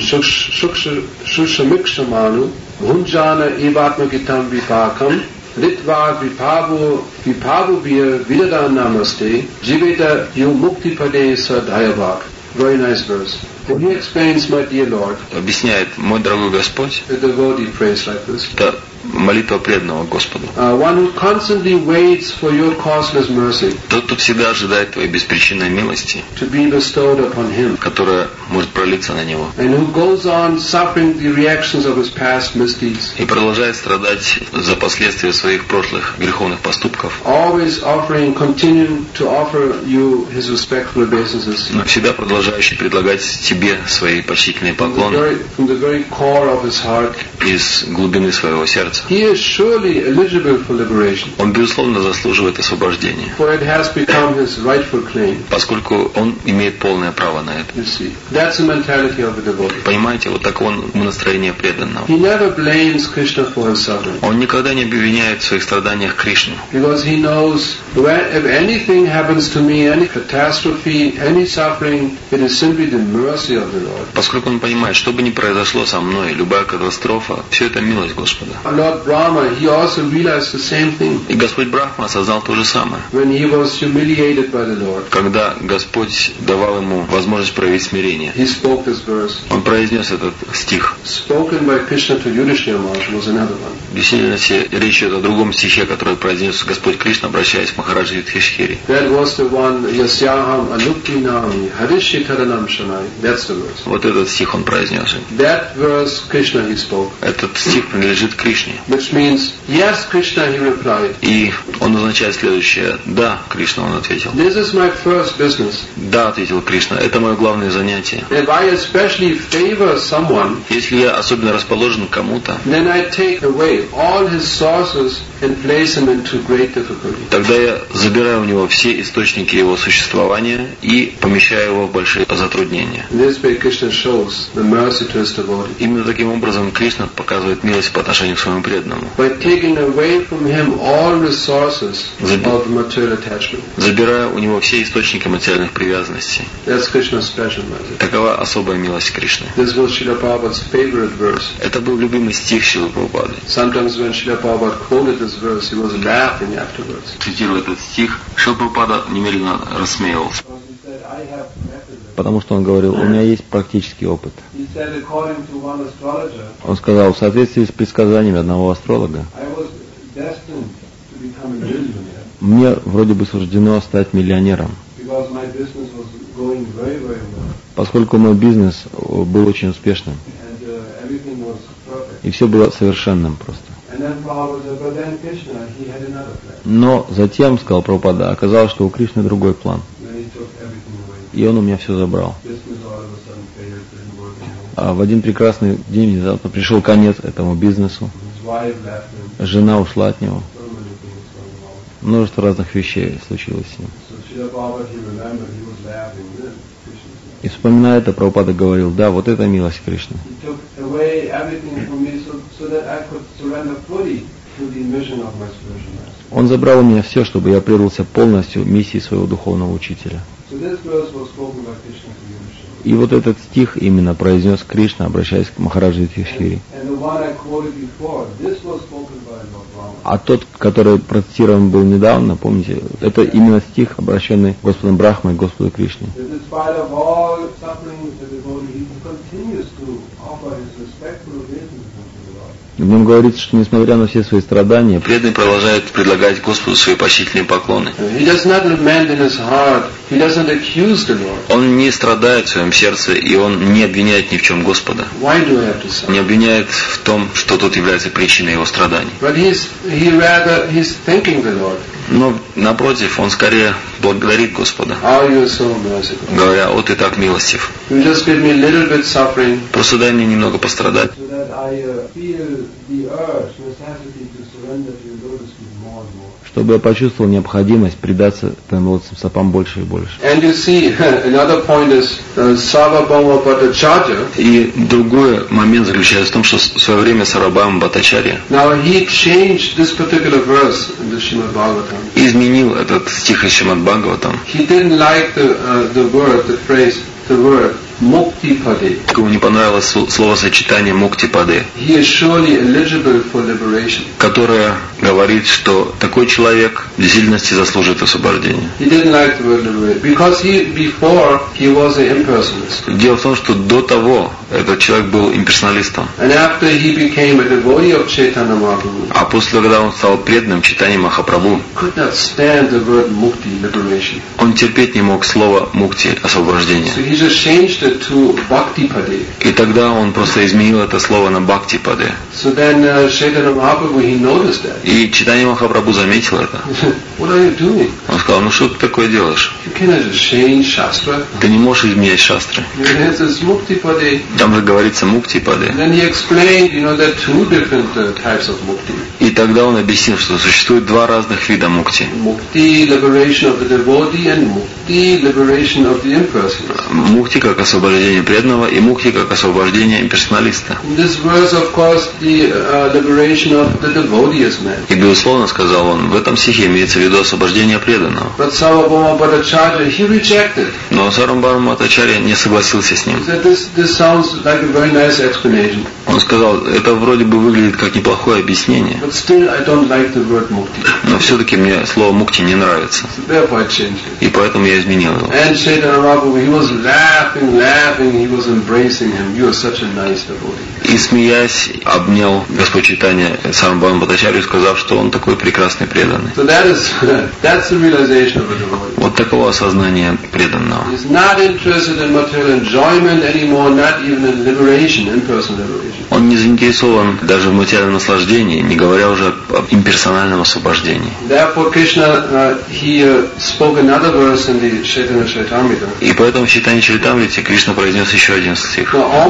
shushamikṣamānu bhunjana evatma gitam vipākam ritva vipāvu vya vidada namaste jiveta yu mukti pade sadhayavak. Very nice verse. And he explains, my dear Lord, Объясняет, мой дорогой Господь, the devotee prays like this. это молитва преданного Господу. One who constantly waits for your causeless mercy Тот, кто всегда ожидает твоей беспричинной милости, to be bestowed upon him, которая может пролиться на него, and who goes on suffering the reactions of his past misdeeds, и продолжает страдать за последствия своих прошлых греховных поступков, always continuing to offer you his respectful obeisances но всегда продолжающий предлагать тебе свои почтительные поклоны from the very core of his heart, из глубины своего сердца. he is surely eligible for liberation, Он, безусловно, заслуживает освобождения, for it has become his rightful claim. поскольку он имеет полное право на это. You see, that's the mentality of the devotee. Понимаете, вот такое настроение преданного. He never blames Krishna for his suffering, Он никогда не обвиняет в своих страданиях Кришну, because he knows if anything happens to me, any catastrophe, any suffering, it is simply the mercy of the Lord. поскольку он понимает, что бы ни произошло со мной, любая катастрофа, все это милость Господа. Lord Brahma, he also realized the same thing И Господь Брахма осознал то же самое. when he was humiliated by the Lord. Когда Господь давал ему возможность проявить смирение, He spoke this verse. он произнес этот стих. Spoken by Krishna to Yudhishthira Maharaj was another one. В действительности речь идет о другом стихе, который произнес Господь Кришна, обращаясь к Махараджи Юдхишthире. That was the one, Yasyaham Anuktinami Harishitaranam Shanai. That's the verse. Вот этот стих он произнес. That verse Krishna he spoke. Этот стих принадлежит Кришне. Which means, yes, Krishna, he replied. И он означает следующее. Да, Кришна, он ответил. This is my first business. Да, ответил Кришна, это мое главное занятие. If I especially favor someone, Если я особенно расположен к кому-то, then I take away all his sources and place him into great difficulty. тогда я забираю у него все источники его существования и помещаю его в большие затруднения. This way Krishna shows the mercy to his devotee. Именно таким образом Кришна показывает милость по отношению к своему преданному. By taking away from him all resources of material attachment. Забирая у него все источники материальных привязанностей. That's Krishna's special mercy. Такова особая милость Кришны. This was Srila Prabhupada's favorite verse. Это был любимый стих Шрилы Прабхупады. Sometimes when Srila Prabhupada quoted this verse, he was laughing afterwards. Цитируя этот стих, Шрила Прабхупада немедленно рассмеялся. Потому что он говорил, у меня есть практический опыт. He said, according to one astrologer, Он сказал, в соответствии с предсказаниями одного астролога, I was destined to become a millionaire мне вроде бы суждено стать миллионером, because my business was going very, very well, поскольку мой бизнес был очень успешным, and everything was perfect. и все было совершенным просто. And then Prabhupada said, but then Krishna, he had another plan. Но затем, сказал Прабхупада, оказалось, что у Кришны другой план, Then he took everything away. и он у меня все забрал. Business all of a sudden failed, didn't work anymore. А в один прекрасный день внезапно пришел конец этому бизнесу, His wife left him. жена ушла от него, So many things going on. множество разных вещей случилось с ним. So Srila Prabhupada, he remembered, he was laughing. Then Krishna И вспоминая это, Прабхупада говорил, да, вот это милость Кришны. He took away everything from me so that I could surrender fully to the mission of my spiritual master. Он забрал у меня все, чтобы я предался полностью миссии своего духовного учителя. So this verse was spoken by Krishna to Yudhishthira. И вот этот стих именно произнес Кришна, обращаясь к Махараджи Юдхиштхире. And the one I quoted before, this was spoken by Lord Rama. А тот, который процитирован был недавно, помните, это именно стих, обращенный к Господу Брахмой и Господу Кришне. That in spite of all suffering, the devotee, he continues to offer his respectful obeisances unto the Lord. В нем говорится, что несмотря на все свои страдания, Преданный продолжает предлагать Господу свои почтительные поклоны. He does not lament in his heart. He doesn't accuse the Lord. Он не страдает в своем сердце, и он не обвиняет ни в чем Господа. Why do I have to suffer? Не обвиняет в том, что тот является причиной его страданий. But he's thanking the Lord. Но, напротив, он скорее благодарит Господа, Oh, you are so merciful. говоря, «О, ты так милостив. You just give me a little bit suffering Просто дай мне немного пострадать, so that I feel the urge, necessity to surrender to your lotus feet more and more. чтобы я почувствовал необходимость предаться твоим лотосным стопам больше и больше». And you see, another point is Sarvabhauma Bhattacharya. И другой момент заключается в том, что в свое время Сарвабхаума Бхаттачарья Now he changed this particular verse in the Srimad Bhagavatam. изменил этот стих из Шримад Бхагаватам. He didn't like the word mukti pade. Ему не понравилось словосочетание мукти-паде, He is surely eligible for liberation. которое говорит, что такой человек в действительности заслужит освобождения. He didn't like the word liberation because before he was an impersonalist. Дело в том, что до того этот человек был имперсоналистом. And after he became a devotee of Chaitanya Mahaprabhu, А после, когда он стал преданным читанием Махапрабху, could not stand the word mukti, liberation. он терпеть не мог слова мукти, освобождение. So he just changed it to bhakti pade. И тогда он просто изменил это слово на бхакти-паде. So then Chaitanya Mahaprabhu, he noticed that. И читание Махапрабху заметил это. What are you doing? Он сказал, ну что ты такое делаешь? You cannot just change Shastra. Ты не можешь изменять шастры. It says mukti pade. Там же говорится мукти-паде. Then he explained, there are two different types of mukti. И тогда он объяснил, что существует два разных вида мукти. Mukti, liberation of the devotee, and mukti, liberation of the impersonalist. Мукти как освобождение преданного и мукти как освобождение имперсоналиста. In this verse, of course, the liberation of the devotee is meant. И безусловно, сказал он, в этом стихе имеется в виду освобождение преданного. But Sarvabhauma Bhattacharya, he rejected. Но Сарвабхаума Бхаттачарья не согласился с ним. He said, this sounds like a very nice explanation. Он сказал, это вроде бы выглядит как неплохое объяснение, But still, I don't like the word mukti. но все-таки мне слово мукти не нравится. So therefore, I changed it. И поэтому я изменил его. And Chaitanya Mahaprabhu, he was laughing, he was embracing him. You are such a nice devotee. И смеясь, обнял Господь Чайтанья Сарвабхавана Бхаттачарью, сказав, что он такой прекрасный преданный. So that's the realization of a devotee. Вот такого осознания преданного. He's not interested in material enjoyment anymore, not even in liberation, impersonal liberation. Он не заинтересован даже в материальном наслаждении, не говоря уже об имперсональном освобождении. Therefore, Krishna he spoke another verse in the Chaitanya Charitamrita. И поэтому в Чайтанья Чаритамрите Кришна произнес еще один стих.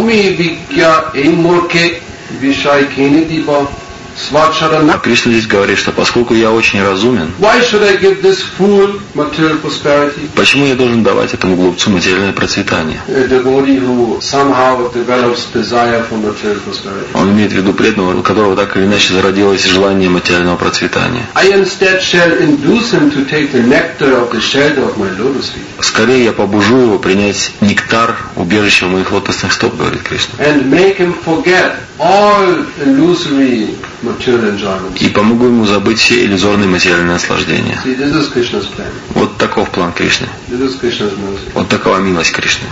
Кришна здесь говорит, что поскольку я очень разумен, почему я должен давать этому глупцу материальное процветание? Он имеет в виду преданного, у которого так или иначе зародилось желание материального процветания. Скорее я побужу его принять нектар убежища моих лотосных стоп, говорит Кришна. И помогу ему забыть все иллюзорные материальные наслаждения. Вот таков план Кришны. Вот такова милость Кришны.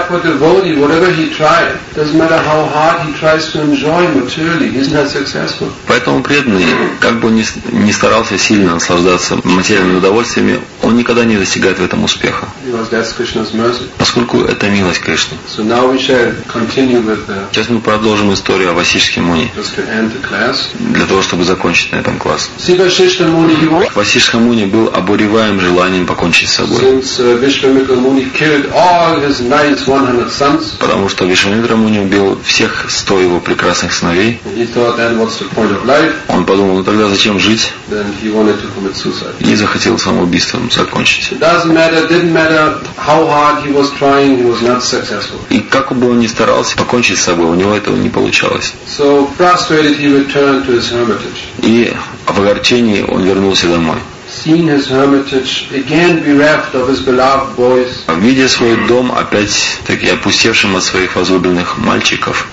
Поэтому преданный, как бы он ни старался сильно наслаждаться материальными удовольствиями, он никогда не достигает в этом успеха. Поскольку это милость Кришны. Сейчас мы продолжим историю о Васишке Муни. Для того, чтобы закончить на этом класс. Васишка Муни был обуреваем желанием покончить с собой. Потому что Вишвамитра Муни убил всех 100 его прекрасных сыновей. Он подумал, ну тогда зачем жить? И захотел самоубийством закончить. И как бы он ни старался покончить с собой, у него этого не получалось. И в огорчении он вернулся домой. Видя свой дом опять-таки опустевшим от своих возлюбленных мальчиков,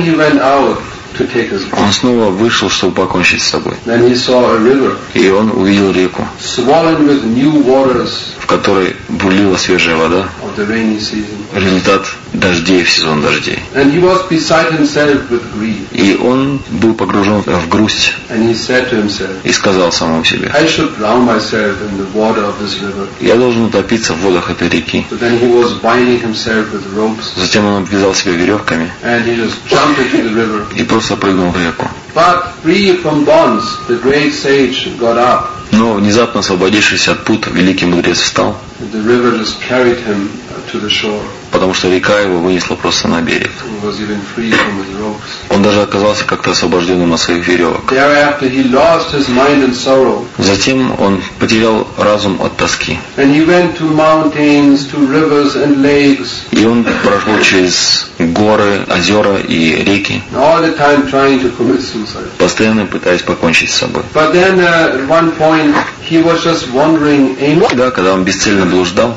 он снова вышел, чтобы покончить с собой. И он увидел реку, в которой бурлила свежая вода. Результат дождей в сезон дождей. И он был погружен в грусть и сказал самому себе: я должен утопиться в водах этой реки. Затем он обвязал себя веревками и просто прыгнул в реку. Но внезапно освободившись от пут, великий мудрец встал, потому что река его вынесла просто на берег. Он даже оказался как-то освобожденным от своих веревок. Затем он потерял разум от тоски. И он прошел через горы, озера и реки, постоянно пытаясь покончить с собой. Когда он бесцельно блуждал,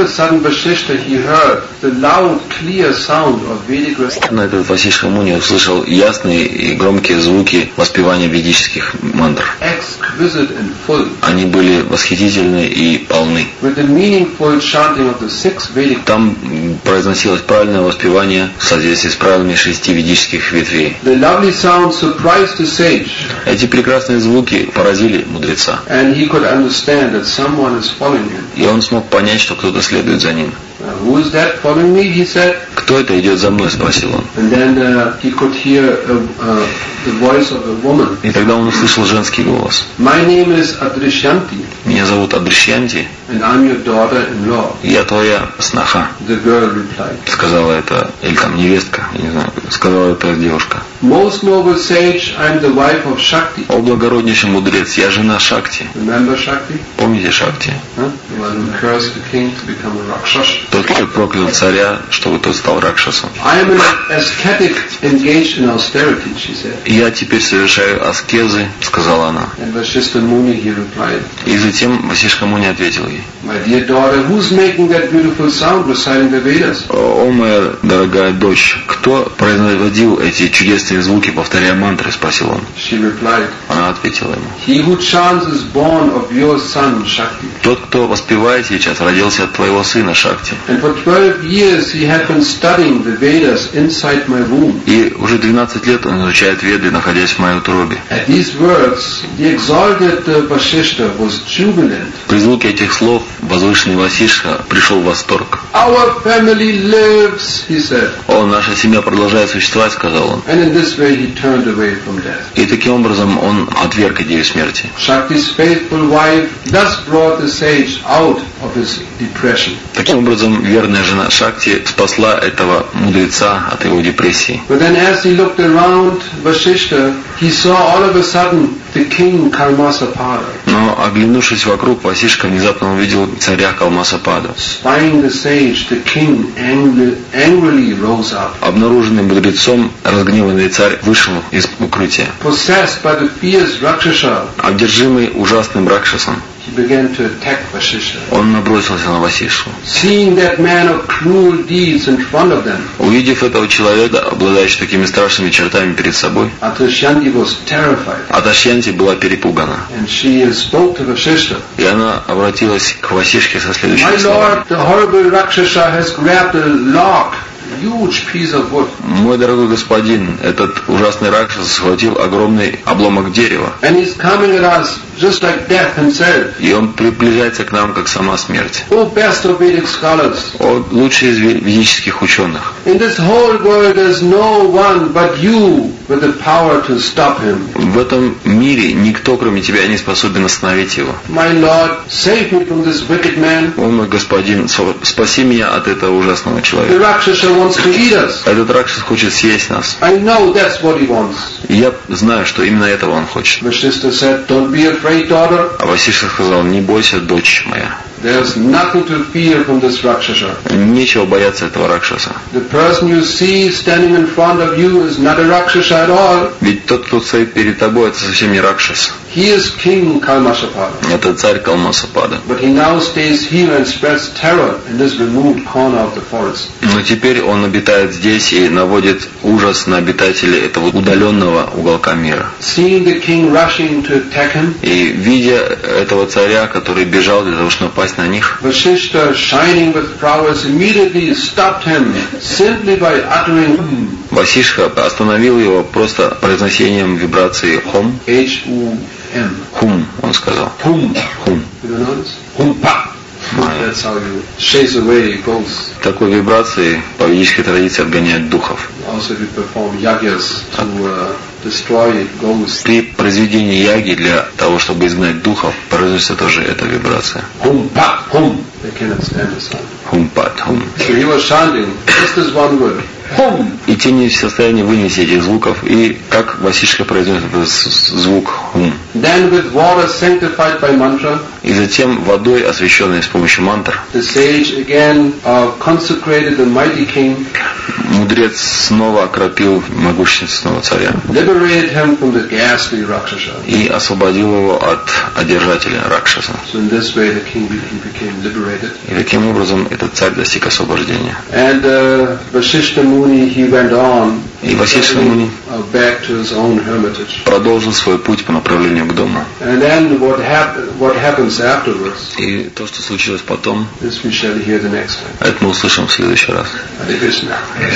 на этот Васишка Муни услышал ясные и громкие звуки воспевания ведических мантр. Они были восхитительны и полны. Там произносилось правильное воспевание в соответствии с правилами 6 ведических ветвей. Эти прекрасные звуки поразили мудреца. И он смог понять, что кто-то следует за ним. Кто это идет за мной? — спросил он. И тогда он услышал женский голос. Меня зовут Адришьянти. Я твоя сноха. Сказала это, или там невестка, я не знаю, сказала это девушка. О благороднейший мудрец, я жена Шакти. Помните Шакти? Тот, кто проклял царя, чтобы тот стал Ракшасом. Я теперь совершаю аскезы, сказала она. И затем Васишка Муни ответил ей: звуки. My dear daughter, who's making that beautiful sound reciting the Vedas? О, моя дорогая дочь, кто производил эти чудесные звуки, повторяя мантры, спросил он. She replied, Она ответила ему. he who chants is born of your son, Shakti. Тот, кто воспевает сейчас, родился от твоего сына Шакти. And for 12 years he had been studying the Vedas inside my womb. И уже 12 лет он изучает Веды, находясь в моей утробе. At these words, the exalted Vasishta was jubilant. При звуке этих слов возвышенный Васиштха пришел в восторг. Our family lives, he said. О, наша семья продолжает существовать, сказал он. And in this way he turned away from death. И таким образом он отверг идею смерти. Shakti's faithful wife thus brought the sage out of his depression. Таким образом, верная жена Шакти спасла этого мудреца от его депрессии. But then as he looked around Vasishta, he saw all of a sudden the king Kalmasapada. Но, оглянувшись вокруг, Васишка внезапно увидел царя Калмасападу. Spying the sage, the king angrily rose up. Обнаруженный мудрецом, разгневанный царь вышел из укрытия. Possessed by the fierce Rakshasa, Одержимый ужасным Ракшасом, he began to attack Vasishta. он набросился на Васиштху. Seeing that man of cruel deeds in front of them, Увидев этого человека, обладающего такими страшными чертами перед собой, Atashyanti was terrified. Аташьянти была перепугана. And she spoke to Vasishta. И она обратилась к Васишке со My следующими словами. lord, the horrible Rakshasa has grabbed a log, a huge piece of wood, Мой дорогой господин, этот ужасный Ракшас схватил огромный обломок дерева. and he's coming at us just like death himself. И он приближается к нам, как сама смерть. O best of Vedic scholars, О, лучший из ведических ученых. in this whole world there's no one but you with the power to stop him. В этом мире никто, кроме тебя, не способен остановить его. My lord, save me from this wicked man. О, мой господин, спаси меня от этого ужасного The человека. Rakshasa wants to eat us. Этот Ракшас хочет съесть нас. I know that's what he wants. И я знаю, что именно этого он хочет. Vasishta said, don't be afraid, daughter. А Васиштха сказал, не бойся, дочь моя. There's nothing to fear from this Rakshasa. Нечего бояться этого Ракшаса. The person you see standing in front of you is not a Rakshasa at all. Ведь тот, кто стоит перед тобой, это совсем не Ракшас. He is King Kalmasapada. Это царь Калмасапада. But he now stays here and spreads terror in this remote corner of the forest. Но теперь он обитает здесь и наводит ужас на обитателей этого удаленного уголка мира. Seeing the king rushing to attack him, И видя этого царя, который бежал для того, чтобы напасть на них, Vasishta, shining with prowess, immediately stopped him simply by uttering Васиштха остановил его просто произнесением вибрации хом. H-U-M. Хум, он сказал. Hum. Хум. You know this? Humpa. That's how you chase away ghosts. Такой вибрацией по ведической традиции отгоняет духов. Also we perform yagyas to destroy ghosts. При произведении яги для того, чтобы изгнать духов, произносится тоже эта вибрация. Humpa. Hum. They cannot stand the sound. Хумпат, хум. So he was chanting just this one word. Hum. И те не в состоянии вынести этих звуков, и как Васиштха произносит этот звук хум. Then with water sanctified by mantra, И затем водой, освященной с помощью мантр, the sage again consecrated the mighty king, мудрец снова окропил могущественного царя liberated him from the ghastly Rakshasa. и освободил его от одержателя Ракшаса. So in this way the king became liberated. И таким образом этот царь достиг освобождения. And Vasishta Muni, he went on И Васиштха Муни back to his own hermitage. продолжил свой путь по направлению к дому. And then what happens afterwards, И то, что случилось потом, this we shall hear the next time. это мы услышим в следующий раз. Hare Krishna.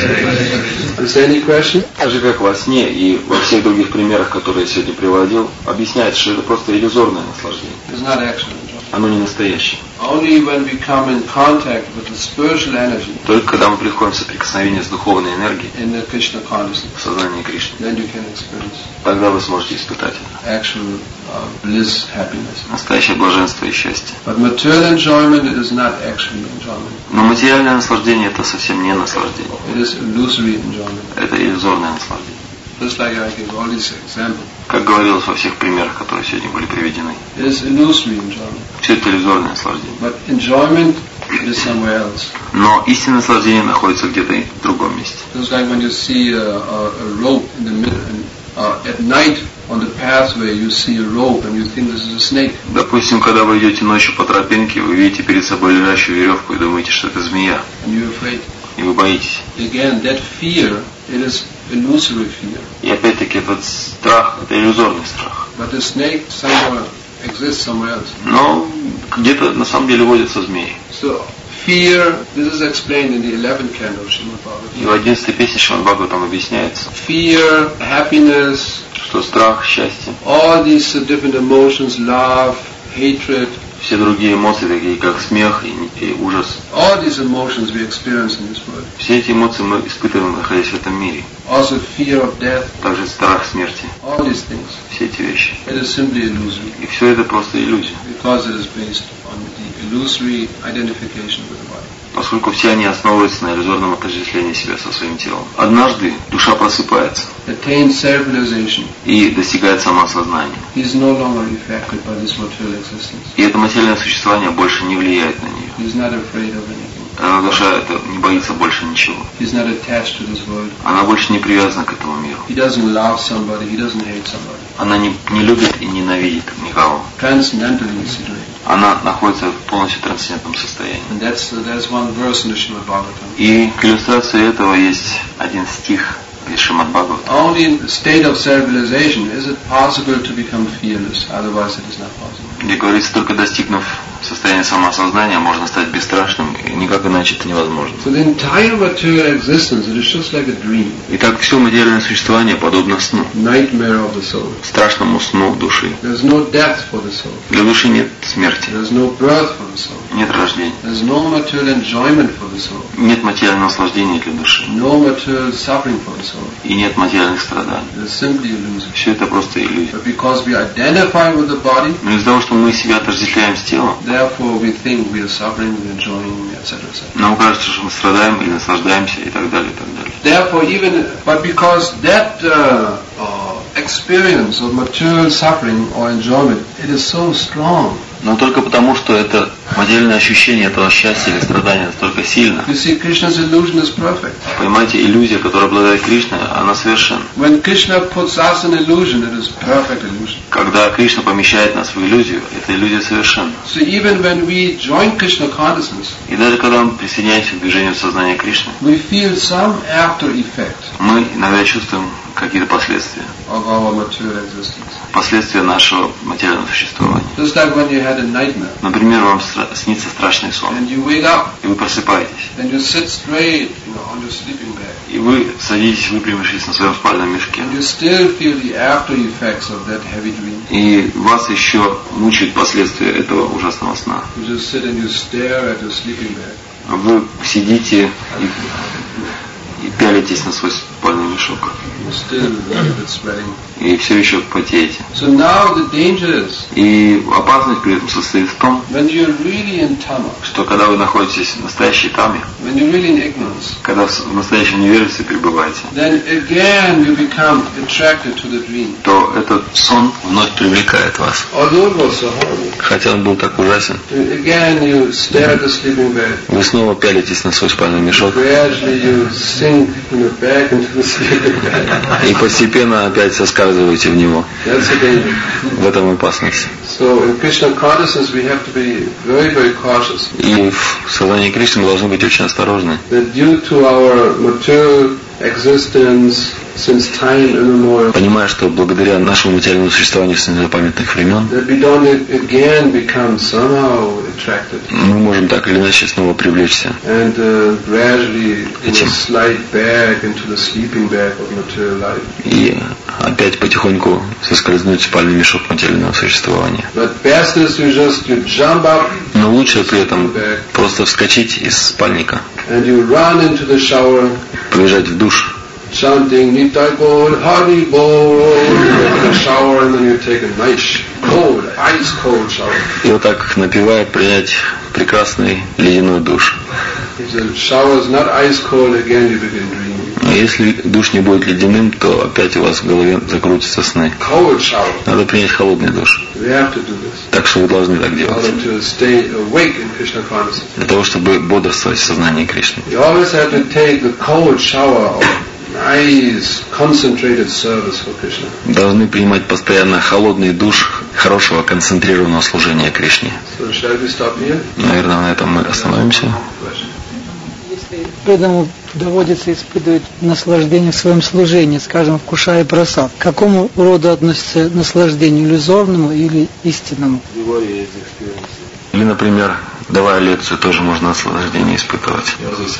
Is there any question? Так же, как во сне и во всех других примерах, которые я сегодня приводил, объясняется, что это просто иллюзорное наслаждение. It's not actual. Оно не настоящее. Only when we come in contact with the spiritual energy Только когда мы приходим в соприкосновение с духовной энергией in the Krishna consciousness, в сознании Кришны, then you can experience тогда вы сможете испытать это. actual bliss, happiness. Настоящее блаженство и счастье. But material enjoyment is not actual enjoyment. Но материальное наслаждение это совсем не наслаждение. It is illusory enjoyment. Это иллюзорное наслаждение. Just like I gave all these examples. Как говорилось во всех примерах, которые сегодня были приведены. It is illusory enjoyment. Все это иллюзорное наслаждение. But enjoyment is somewhere else. Но истинное наслаждение находится где-то в другом месте. Just like when you see a rope in the middle, and at night on the pathway you see a rope and you think this is a snake. Допустим, когда вы идете ночью по тропинке, вы видите перед собой лежащую веревку и думаете, что это змея. And you're afraid. И вы боитесь. Again, that fear, it is illusory fear. И опять-таки этот страх, это иллюзорный страх. But the snake somewhere exists somewhere else. Но где-то на самом деле водятся змеи. So fear, this is explained in the 11th canto of Srimad И в Bhagavatam. 11-й песне Шримад Бхагаватам объясняется, Fear, happiness, что страх, счастье, all these different emotions, love, hatred, все другие эмоции, такие как смех и ужас, all these emotions we experience in this world. все эти эмоции мы испытываем, находясь в этом мире. Also fear of death, Также страх смерти, all these things. все эти вещи. It is simply illusory И все это просто иллюзия, because it is based on the illusory identification with the body. поскольку все они основываются на иллюзорном отождествлении себя со своим телом. Однажды душа просыпается Attains self-realization. и достигает самоосознания. He is no longer affected by this material existence. И это материальное существование больше не влияет на нее. He is not afraid of anything. Душа это не боится больше ничего. He is not attached to this world. Она больше не привязана к этому миру. He doesn't love somebody. He doesn't hate somebody. Она не любит и ненавидит никого. Transcendentally situated. Она находится в полностью трансцендентном состоянии. And that's one verse in the Srimad Bhagavatam. И к иллюстрации этого есть один стих из Шримад Бхагаватам. Only in the state of self-realization is it possible to become fearless. Otherwise it is not possible. Где говорится, только достигнув состояния самоосознания, можно стать бесстрашным, и никак иначе это невозможно. So the entire material existence, it is just like a dream. Итак, все материальное существование подобно сну, Nightmare of the soul. страшному сну души. There's no death for the soul. Для души нет смерти, There's no birth for the soul. нет рождения, There's no material enjoyment for the soul. нет материального наслаждения для души, No material suffering for the soul. и нет материальных страданий. It is simply illusion. Все это просто иллюзия. But because we identify with the body, Но из-за того, что мы себя отождествляем с телом, therefore we think we are suffering, we are enjoying, etc. нам кажется, что мы страдаем или наслаждаемся и так далее, и так далее. Therefore, but because that experience of material suffering or enjoyment, it is so strong. Но только потому, что это материальное ощущение этого счастья или страдания настолько сильно. You see, Krishna's illusion is perfect. Понимаете, иллюзия, которая обладает Кришной, она совершенна. When Krishna puts us in illusion, it is perfect illusion. Когда Кришна помещает нас в иллюзию, эта иллюзия совершенна. So even when we join Krishna consciousness, И даже когда мы присоединяемся к движению сознания Кришны, we feel some after effect мы иногда чувствуем какие-то последствия. of our material existence. Последствия нашего материального существования. Just like when you had a nightmare, Например, вам снится страшный сон, and you wake up, и вы просыпаетесь, and you sit straight, on your sleeping bag, и вы садитесь, выпрямившись на своем спальном мешке, and you still feel the after effects of that heavy dream. и вас еще мучают последствия этого ужасного сна. You just sit and you stare at your sleeping bag. Вы сидите и пялитесь на свой спальный мешок, You're still a little bit sweating. и все еще потеете. So now the danger is, И опасность при этом состоит в том, when you're really in tama, что когда вы находитесь в настоящей таме, when you're really in ignorance, когда в настоящем невежестве пребываете, then again you become attracted to the dream. то этот сон вновь привлекает вас. Although it was so horrible, Хотя он был так ужасен. again you stare at the sleeping bag. Вы снова пялитесь на свой спальный мешок, Gradually you sink back into the sleeping bag. и постепенно опять соскальзываете в него. That's the danger. В этом опасность. So in Krishna consciousness we have to be very, very cautious. И в сознании Кришны мы должны быть очень осторожны. That due to our material existence since time immemorial, Понимая, что благодаря нашему материальному существованию с незапамятных времен, that we don't again become somehow attracted мы можем так или иначе снова привлечься. and gradually slide back into the sleeping bag of material life. И опять потихоньку соскользнуть в спальный мешок материального существования. But best is you jump up Но лучше при этом просто вскочить из спальника, and you run into the shower, побежать в душ, chanting Nitai Gaur, Hari Bol, in the shower, and then you take a nice cold, ice cold shower. и вот так напевая принять прекрасный ледяной душ. If the shower is not ice cold, again you begin dreaming. А если душ не будет ледяным, то опять у вас в голове закрутятся сны. Cold shower. Надо принять холодный душ. We have to do this Так что вы должны так in делать. order to stay awake in Krishna consciousness. Для того, чтобы бодрствовать в сознании Кришны. You always have to take the cold shower of nice, concentrated service for Krishna. Должны принимать постоянно холодный душ хорошего концентрированного служения Кришне. So shall we stop here? Наверное, на этом мы остановимся. Если преданному доводится испытывать наслаждение в своем служении, скажем, вкушая прасад, к какому роду относится наслаждению, иллюзорному или истинному? Или, например, давая лекцию, тоже можно наслаждение испытывать.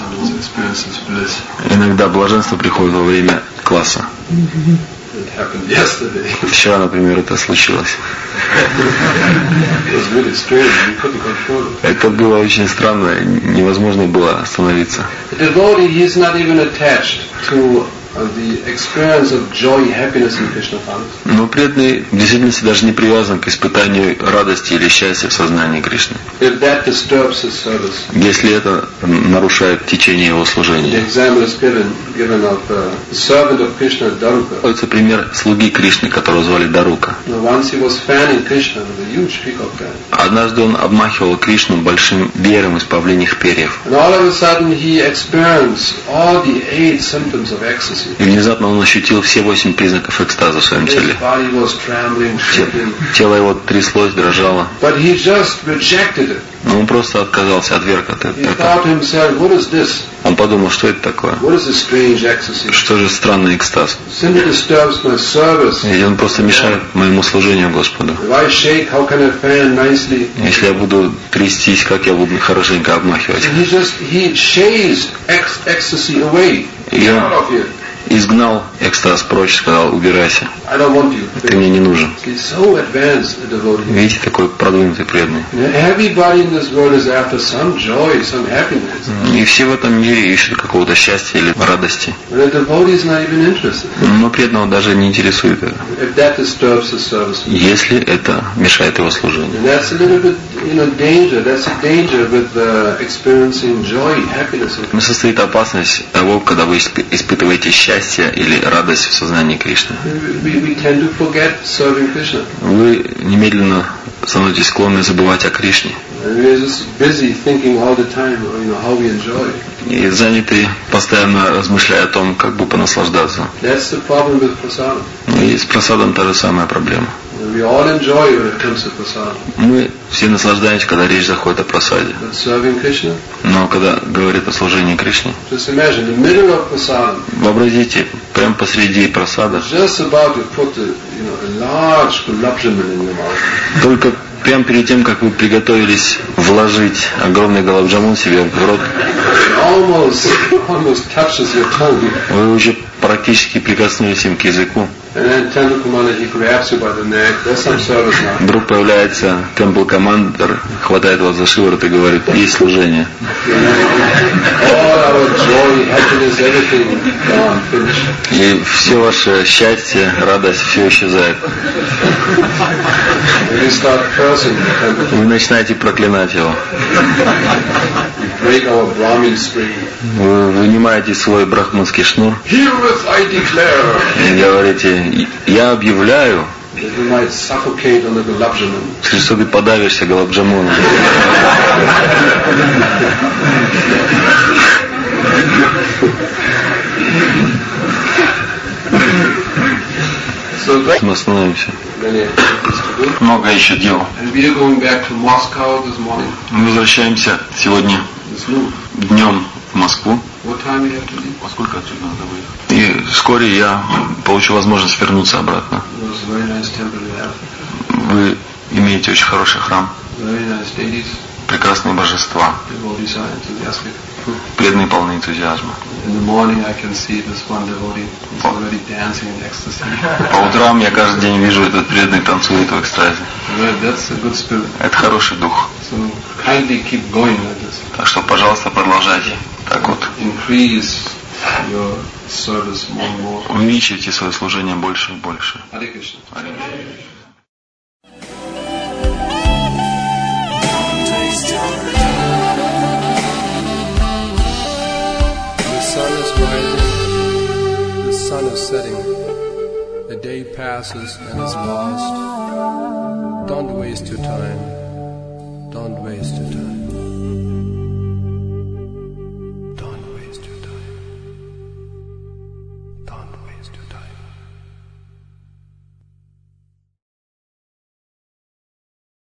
Иногда блаженство приходит во время класса. Вчера, например, это случилось. Это было очень странно, невозможно было остановиться. Но преданный в действительности даже не привязан к испытанию радости или счастья в сознании Кришны. Если это нарушает течение его служения. Это пример слуги Кришны, которого звали Дарука. Однажды он обмахивал Кришну большим веером из павлиньих перьев. И внезапно он ощутил все 8 признаков экстаза в своем теле. Тело его тряслось, дрожало. Но он просто отказался, отверг от этого. Он подумал, что это такое? Что же странный экстаз? И он просто мешает моему служению Господу. Если я буду трястись, как я буду хорошенько обмахивать? И он изгнал экстаз прочь, сказал: убирайся, ты мне не нужен. Видите, такой продвинутый преданный. И все в этом мире ищут какого-то счастья или радости. Но преданного даже не интересует это, если это мешает его служению. Состоит опасность того, когда вы испытываете счастье или радость в сознании Кришны. Вы немедленно становитесь склонны забывать о Кришне. И заняты постоянно размышляя о том, как бы понаслаждаться. И с прасадом та же самая проблема. Мы все наслаждаемся, когда речь заходит о прасаде. Но когда говорит о служении Кришне, вообразите, прямо посреди прасада, только прямо перед тем, как вы приготовились вложить огромный галабджамун себе в рот, вы уже практически прикоснулись им к языку. Вдруг появляется Темпл Командер, хватает вас за шиворот и говорит: есть служение. И все ваше счастье, радость, все исчезает. Вы начинаете проклинать его. Вы вынимаете свой брахманский шнур и говорите: я объявляю, что ты подавишься галабджамуном. Мы остановимся. Много еще дел. Мы возвращаемся сегодня днем в Москву. Во сколько отсюда надо выехать? И вскоре я получу возможность вернуться обратно. Вы имеете очень хороший храм. Прекрасные божества. Преданные, полны энтузиазма. По утрам я каждый день вижу этот преданный танцует в экстазе. Это хороший дух. Так что, пожалуйста, продолжайте. Так вот. Увеличивайте свое служение больше и больше. The sun is setting, the day passes and is lost. Don't waste your time, don't waste your time.